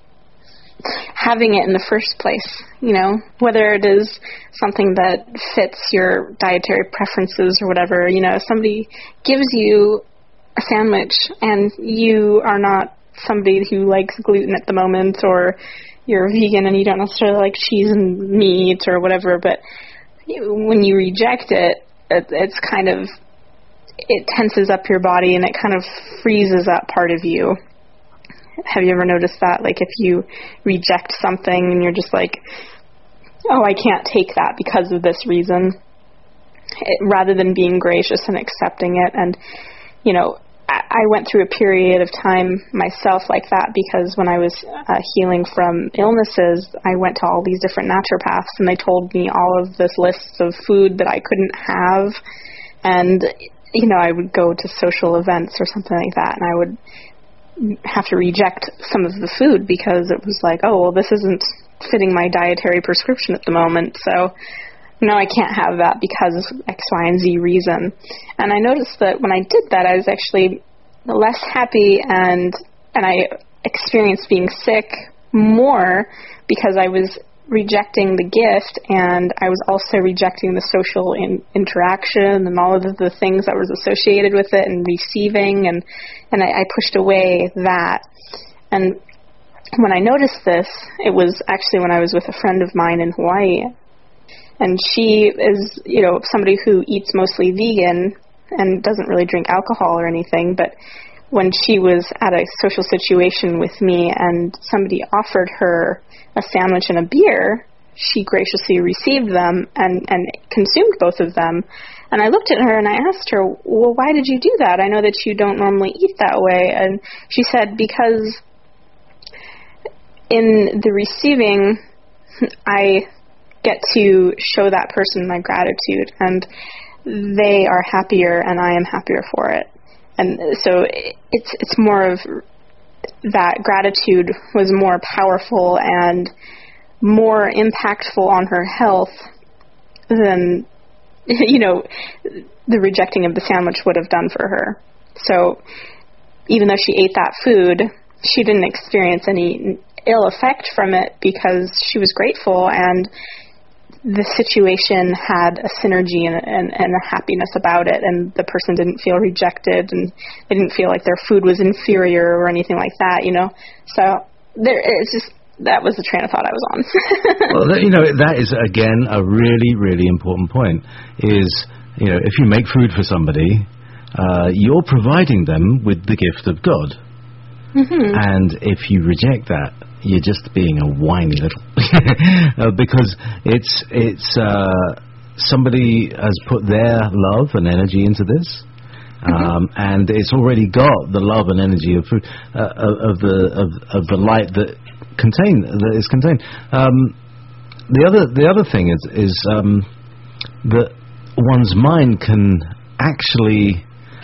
having it in the first place, you know, whether it is something that fits your dietary preferences or whatever. You know, if somebody gives you a sandwich and you are not somebody who likes gluten at the moment, or you're a vegan and you don't necessarily like cheese and meat or whatever, but when you reject it, it's kind of, it tenses up your body and it kind of freezes that part of you. Have you ever noticed that? Like, if you reject something and you're just like, oh, I can't take that because of this reason, rather than being gracious and accepting it. And, you know, I went through a period of time myself like that, because when I was healing from illnesses, I went to all these different naturopaths, and they told me all of this lists of food that I couldn't have. And you know, I would go to social events or something like that, and I would have to reject some of the food because it was like, oh, well, this isn't fitting my dietary prescription at the moment, so no, I can't have that because X, Y, and Z reason. And I noticed that when I did that, I was actually less happy, and I experienced being sick more because I was rejecting the gift, and I was also rejecting the social interaction and all of the things that was associated with it, and receiving, and I pushed away that. And when I noticed this, it was actually when I was with a friend of mine in Hawaii, and she is, you know, somebody who eats mostly vegan and doesn't really drink alcohol or anything, but when she was at a social situation with me and somebody offered her a sandwich and a beer, she graciously received them and consumed both of them. And I looked at her and I asked her, well, why did you do that? I know that you don't normally eat that way. And she said, because in the receiving, I get to show that person my gratitude, and they are happier and I am happier for it. And so it's more of that gratitude was more powerful and more impactful on her health than the rejecting of the sandwich would have done for her. So even though she ate that food, she didn't experience any ill effect from it because she was grateful, and the situation had a synergy and a happiness about it, and the person didn't feel rejected, and they didn't feel like their food was inferior or anything like that, So that was the train of thought I was on. Well, that is, again, a really, really important point, is, if you make food for somebody, you're providing them with the gift of God. Mm-hmm. And if you reject that, you're just being a whiny little because it's somebody has put their love and energy into this, and it's already got the love and energy of food, of the light that is contained. The other thing is that one's mind can actually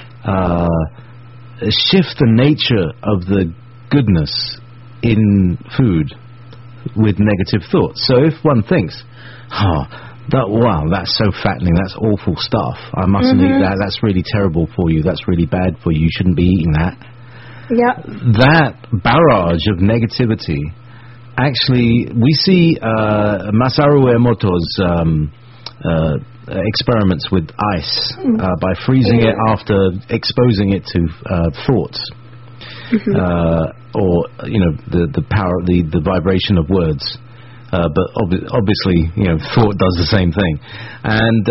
shift the nature of the goodness in food with negative thoughts. So if one thinks, that's so fattening, that's awful stuff, I mustn't eat that, that's really terrible for you, that's really bad for you, you shouldn't be eating that. Yeah. That barrage of negativity, actually, we see Masaru Emoto's experiments with ice by freezing it after exposing it to thoughts. Or the power, the vibration of words, but obviously thought does the same thing, and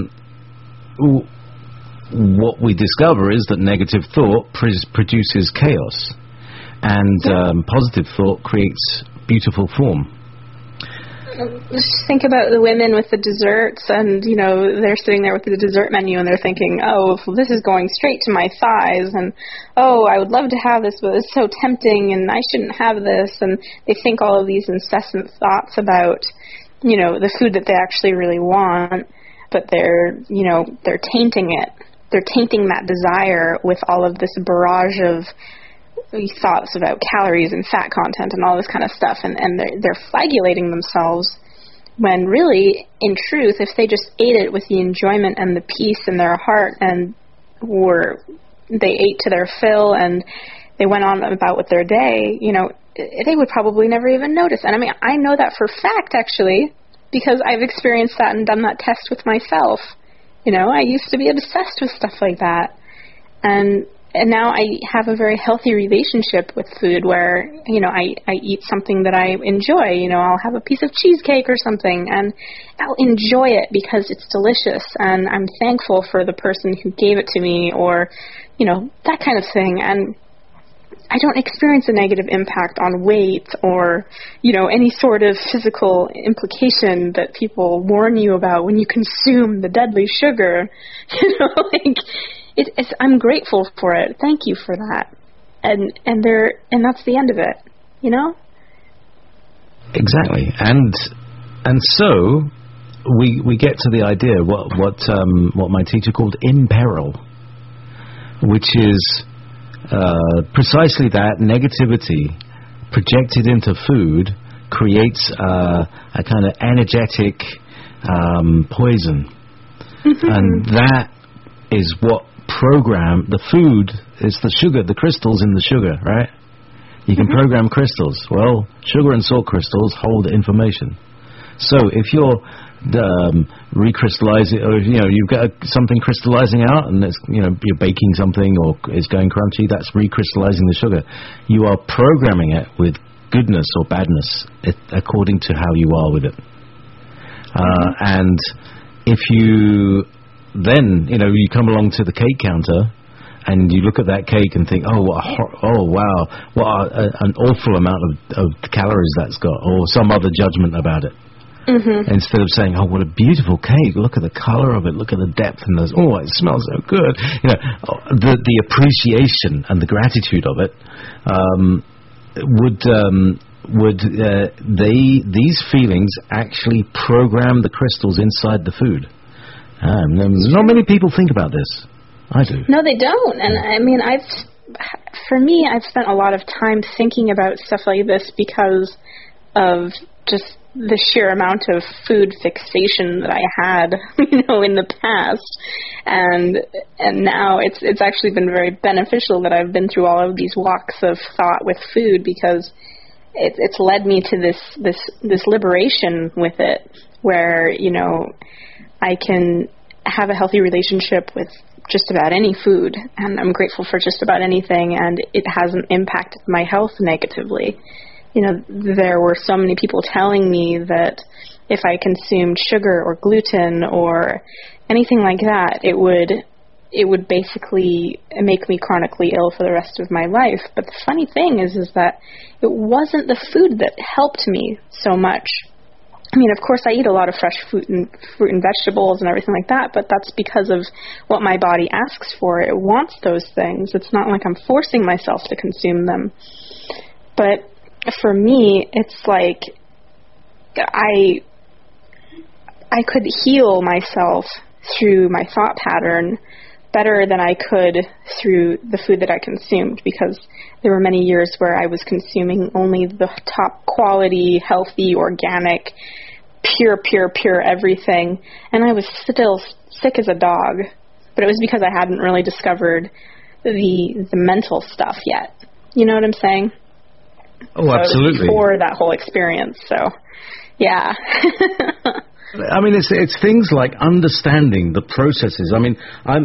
what we discover is that negative thought produces chaos, and positive thought creates beautiful form. Just think about the women with the desserts, and they're sitting there with the dessert menu, and they're thinking, oh, this is going straight to my thighs, and oh, I would love to have this, but it's so tempting, and I shouldn't have this, and they think all of these incessant thoughts about the food that they actually really want, but they're tainting it. They're tainting that desire with all of this barrage of thoughts about calories and fat content and all this kind of stuff, and they're flagelating themselves, when really, in truth, if they just ate it with the enjoyment and the peace in their heart, and they ate to their fill, and they went on about with their day, they would probably never even notice. And I mean, I know that for fact, actually, because I've experienced that and done that test with myself. I used to be obsessed with stuff like that, and now I have a very healthy relationship with food where, I eat something that I enjoy. I'll have a piece of cheesecake or something, and I'll enjoy it because it's delicious, and I'm thankful for the person who gave it to me, or, that kind of thing. And I don't experience a negative impact on weight or, any sort of physical implication that people warn you about when you consume the deadly sugar. I'm grateful for it. Thank you for that. And that's the end of it, Exactly. And so we get to the idea what my teacher called imperil, which is precisely that. Negativity projected into food creates a kind of energetic poison. And that is what the food is the sugar, the crystals in the sugar, right? You can program crystals. Well, sugar and salt crystals hold information. So if you're recrystallizing, or you've got something crystallizing out, and it's, you're baking something or it's going crunchy, that's recrystallizing the sugar. You are programming it with goodness or badness according to how you are with it. And if you then, you come along to the cake counter and you look at that cake and think, oh wow, what an awful amount of calories that's got, or some other judgment about it. Instead of saying, oh, what a beautiful cake, look at the color of it, look at the depth, and it smells so good. The appreciation and the gratitude of it these feelings actually program the crystals inside the food. Not many people think about this. I do. No, they don't. And I mean, I've spent a lot of time thinking about stuff like this because of just the sheer amount of food fixation that I had, in the past, and now it's actually been very beneficial that I've been through all of these walks of thought with food, because it's led me to this liberation with it, where I can have a healthy relationship with just about any food, and I'm grateful for just about anything, and it hasn't impacted my health negatively. There were so many people telling me that if I consumed sugar or gluten or anything like that, it would basically make me chronically ill for the rest of my life. But the funny thing is that it wasn't the food that helped me so much. I mean, of course, I eat a lot of fresh fruit and vegetables and everything like that, but that's because of what my body asks for. It wants those things. It's not like I'm forcing myself to consume them. But for me, it's like I could heal myself through my thought pattern better than I could through the food that I consumed, because there were many years where I was consuming only the top quality, healthy, organic, pure everything, and I was still sick as a dog. But it was because I hadn't really discovered the mental stuff yet. You know what I'm saying? Oh, absolutely. Before that whole experience, so yeah. I mean, it's things like understanding the processes. I mean, I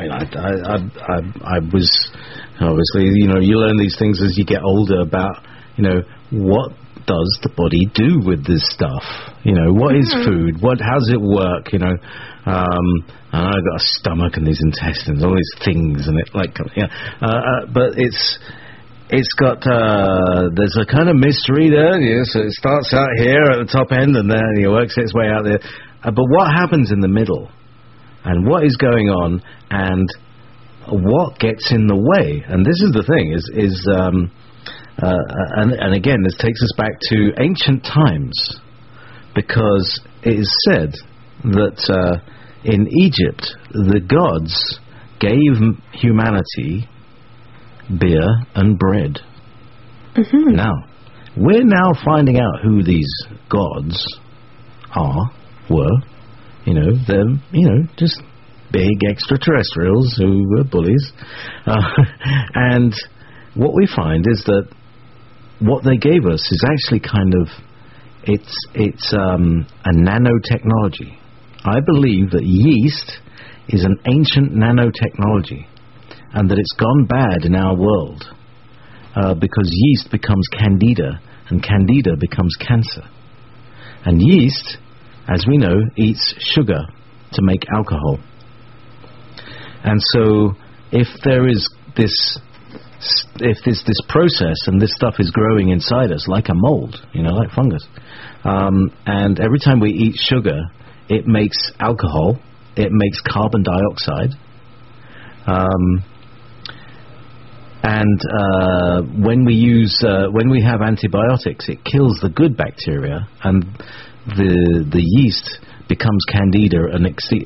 was obviously, you learn these things as you get older about, what does the body do with this stuff? What is food? How does it work? And I've got a stomach and these intestines, all these things, and but it's got, there's a kind of mystery there, so it starts out here at the top end and then it works its way out there. But what happens in the middle, and what is going on, and what gets in the way? And this is the thing, and again, this takes us back to ancient times, because it is said that in Egypt, the gods gave humanity beer and bread. Mm-hmm. Now, we're now finding out who these gods were. They're, just big extraterrestrials who were bullies. And what we find is that what they gave us is actually kind of, it's a nanotechnology. I believe that yeast is an ancient nanotechnology, and that it's gone bad in our world because yeast becomes candida, and candida becomes cancer. And yeast, as we know, eats sugar to make alcohol. And so if there's this process and this stuff is growing inside us like a mold, like fungus, and every time we eat sugar, it makes alcohol, it makes carbon dioxide, and when we have antibiotics, it kills the good bacteria, and the yeast becomes candida at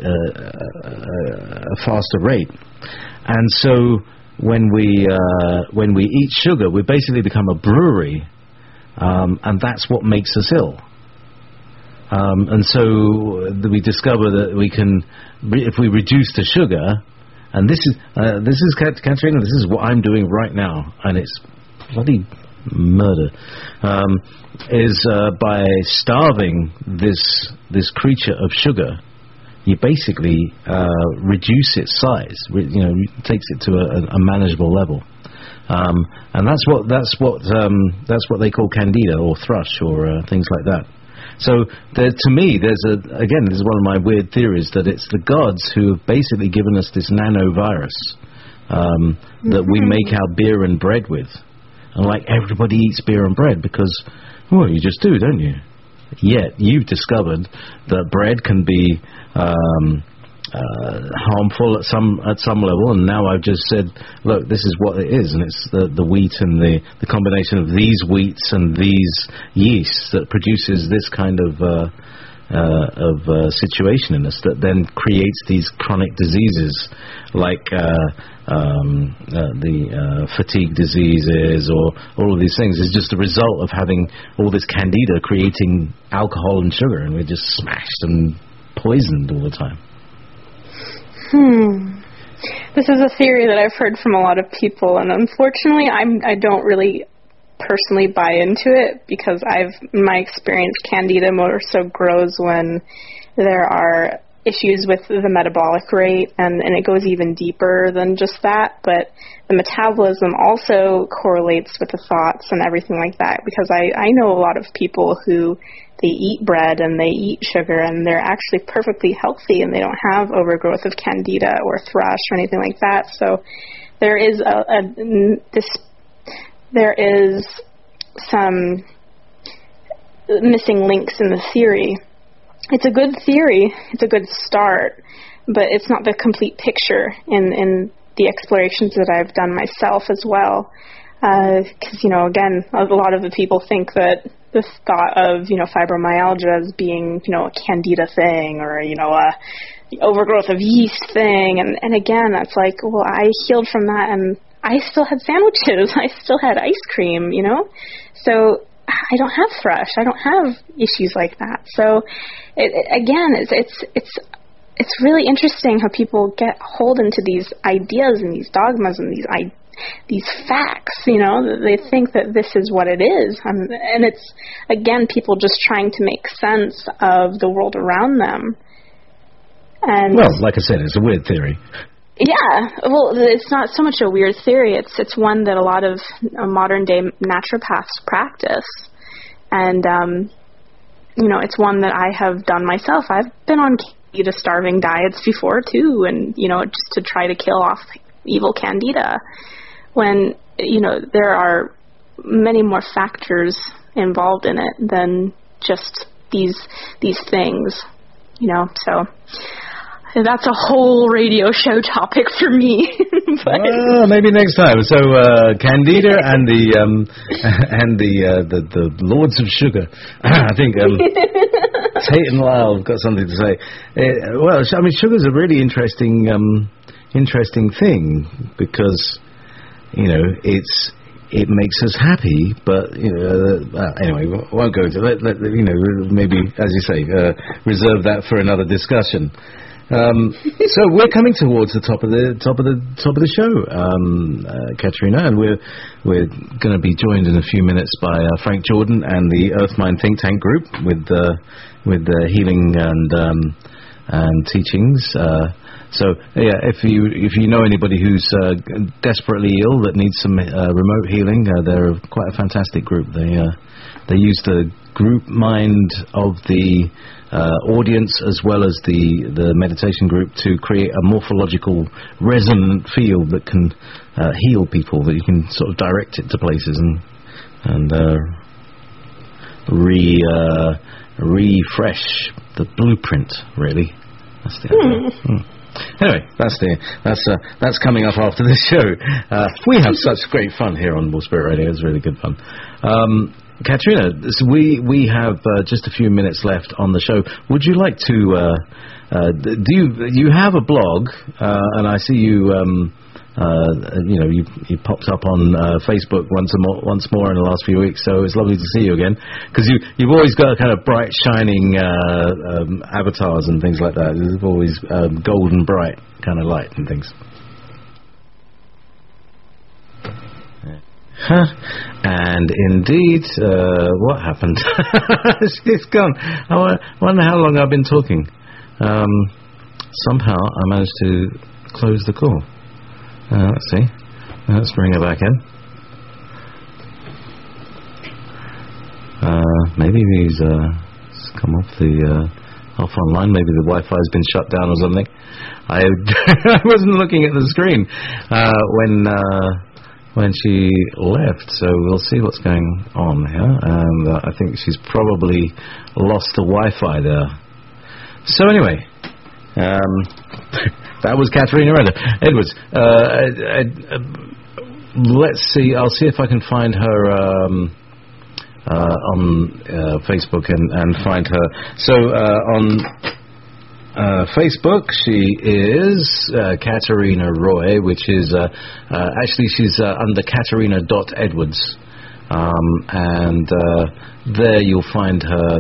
a faster rate. And so when we eat sugar, we basically become a brewery, and that's what makes us ill. And so we discover that we can, if we reduce the sugar. And this is Katerina, this is what I'm doing right now, and it's bloody murder, is by starving this creature of sugar, you basically reduce its size, takes it to a manageable level. And that's what they call candida or thrush or things like that. So to me, this is one of my weird theories, that it's the gods who have basically given us this nanovirus that we make our beer and bread with. And like everybody eats beer and bread because, you just do, don't you? Yet you've discovered that bread can be harmful at some level, and now I've just said, look, this is what it is, and it's the wheat and the combination of these wheats and these yeasts that produces this kind of situation in us that then creates these chronic diseases like the fatigue diseases or all of these things is just a result of having all this candida creating alcohol and sugar, and we're just smashed and poisoned all the time. This is a theory that I've heard from a lot of people, and unfortunately I don't really personally buy into it, because in my experience, candida more so grows when there are issues with the metabolic rate, and it goes even deeper than just that. But the metabolism also correlates with the thoughts and everything like that, because I know a lot of people who they eat bread and they eat sugar and they're actually perfectly healthy and they don't have overgrowth of candida or thrush or anything like that. So there is there is some missing links in the theory. It's a good theory, it's a good start, but it's not the complete picture in the explorations that I've done myself as well. Because, again, a lot of the people think that the thought of, fibromyalgia as being, a candida thing or, the overgrowth of yeast thing. And again, it's like, well, I healed from that and I still had sandwiches. I still had ice cream, So I don't have thrush. I don't have issues like that. So, it's really interesting how people get hold into these ideas and these dogmas and these facts, they think that this is what it is. And it's, again, people just trying to make sense of the world around them. And well, like I said, it's a weird theory. Yeah, well, it's not so much a weird theory. It's one that a lot of modern-day naturopaths practice. And, it's one that I have done myself. I've been on candida-starving diets before, too, and, just to try to kill off evil candida, when, there are many more factors involved in it than just these things, so that's a whole radio show topic for me. Well, maybe next time. So candida and the lords of sugar. I think Tate and Lyle have got something to say. Sugar's a really interesting thing, because it makes us happy, but anyway, we won't go into it. Maybe, as you say, reserve that for another discussion. So we're coming towards the top of the show, Katerina, and we're going to be joined in a few minutes by Frank Jordan and the Earthmind Think Tank group with healing and teachings. So yeah, if you know anybody who's desperately ill that needs some remote healing, they're quite a fantastic group. They use the group mind of the audience as well as the meditation group to create a morphological resonant field that can heal people, that you can sort of direct it to places and refresh the blueprint, really. That's the idea. Anyway, that's coming up after this show. We have such great fun here on More Spirit Radio. It's really good fun. Katerina, so we have just a few minutes left on the show. Would you like to? Do you have a blog? And I see you. You popped up on Facebook once more in the last few weeks. So it's lovely to see you again, because you've always got a kind of bright, shining avatars and things like that. There's always golden bright kind of light and things. And indeed, what happened? It's gone. I wonder how long I've been talking. Somehow I managed to close the call. Let's see. Let's bring her back in. Maybe he's come off online. Maybe the Wi-Fi's been shut down or something. I wasn't looking at the screen when she left, so we'll see what's going on here. And I think she's probably lost the Wi-Fi there. So anyway, that was Katerina Edwards. Let's see. I'll see if I can find her Facebook and find her. So on Facebook, she is Katerina Roy, which is actually she's under Katerina.Edwards, and there you'll find her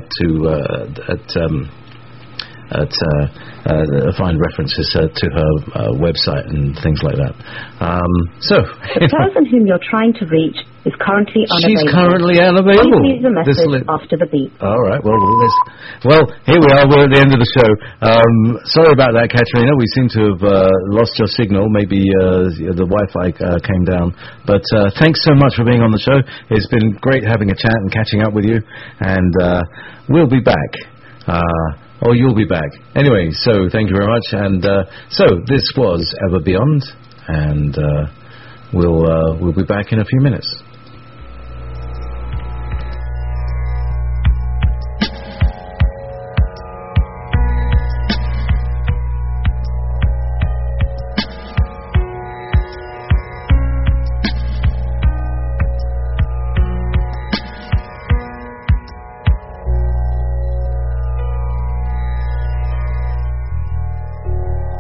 find references to her website and things like that. The person whom you're trying to reach is currently unavailable. She's currently unavailable. Please leave a message after the beep. All right. Well, here we are. We're at the end of the show. Sorry about that, Katerina. We seem to have lost your signal. Maybe the Wi-Fi came down. But thanks so much for being on the show. It's been great having a chat and catching up with you. And we'll be back. Or you'll be back. Anyway, so thank you very much. And so this was Ever Beyond, and we'll be back in a few minutes.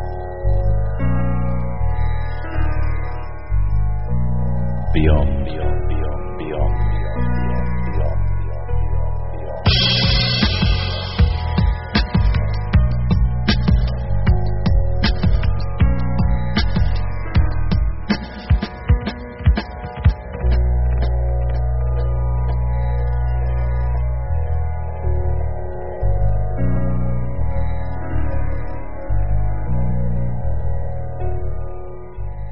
Beyond.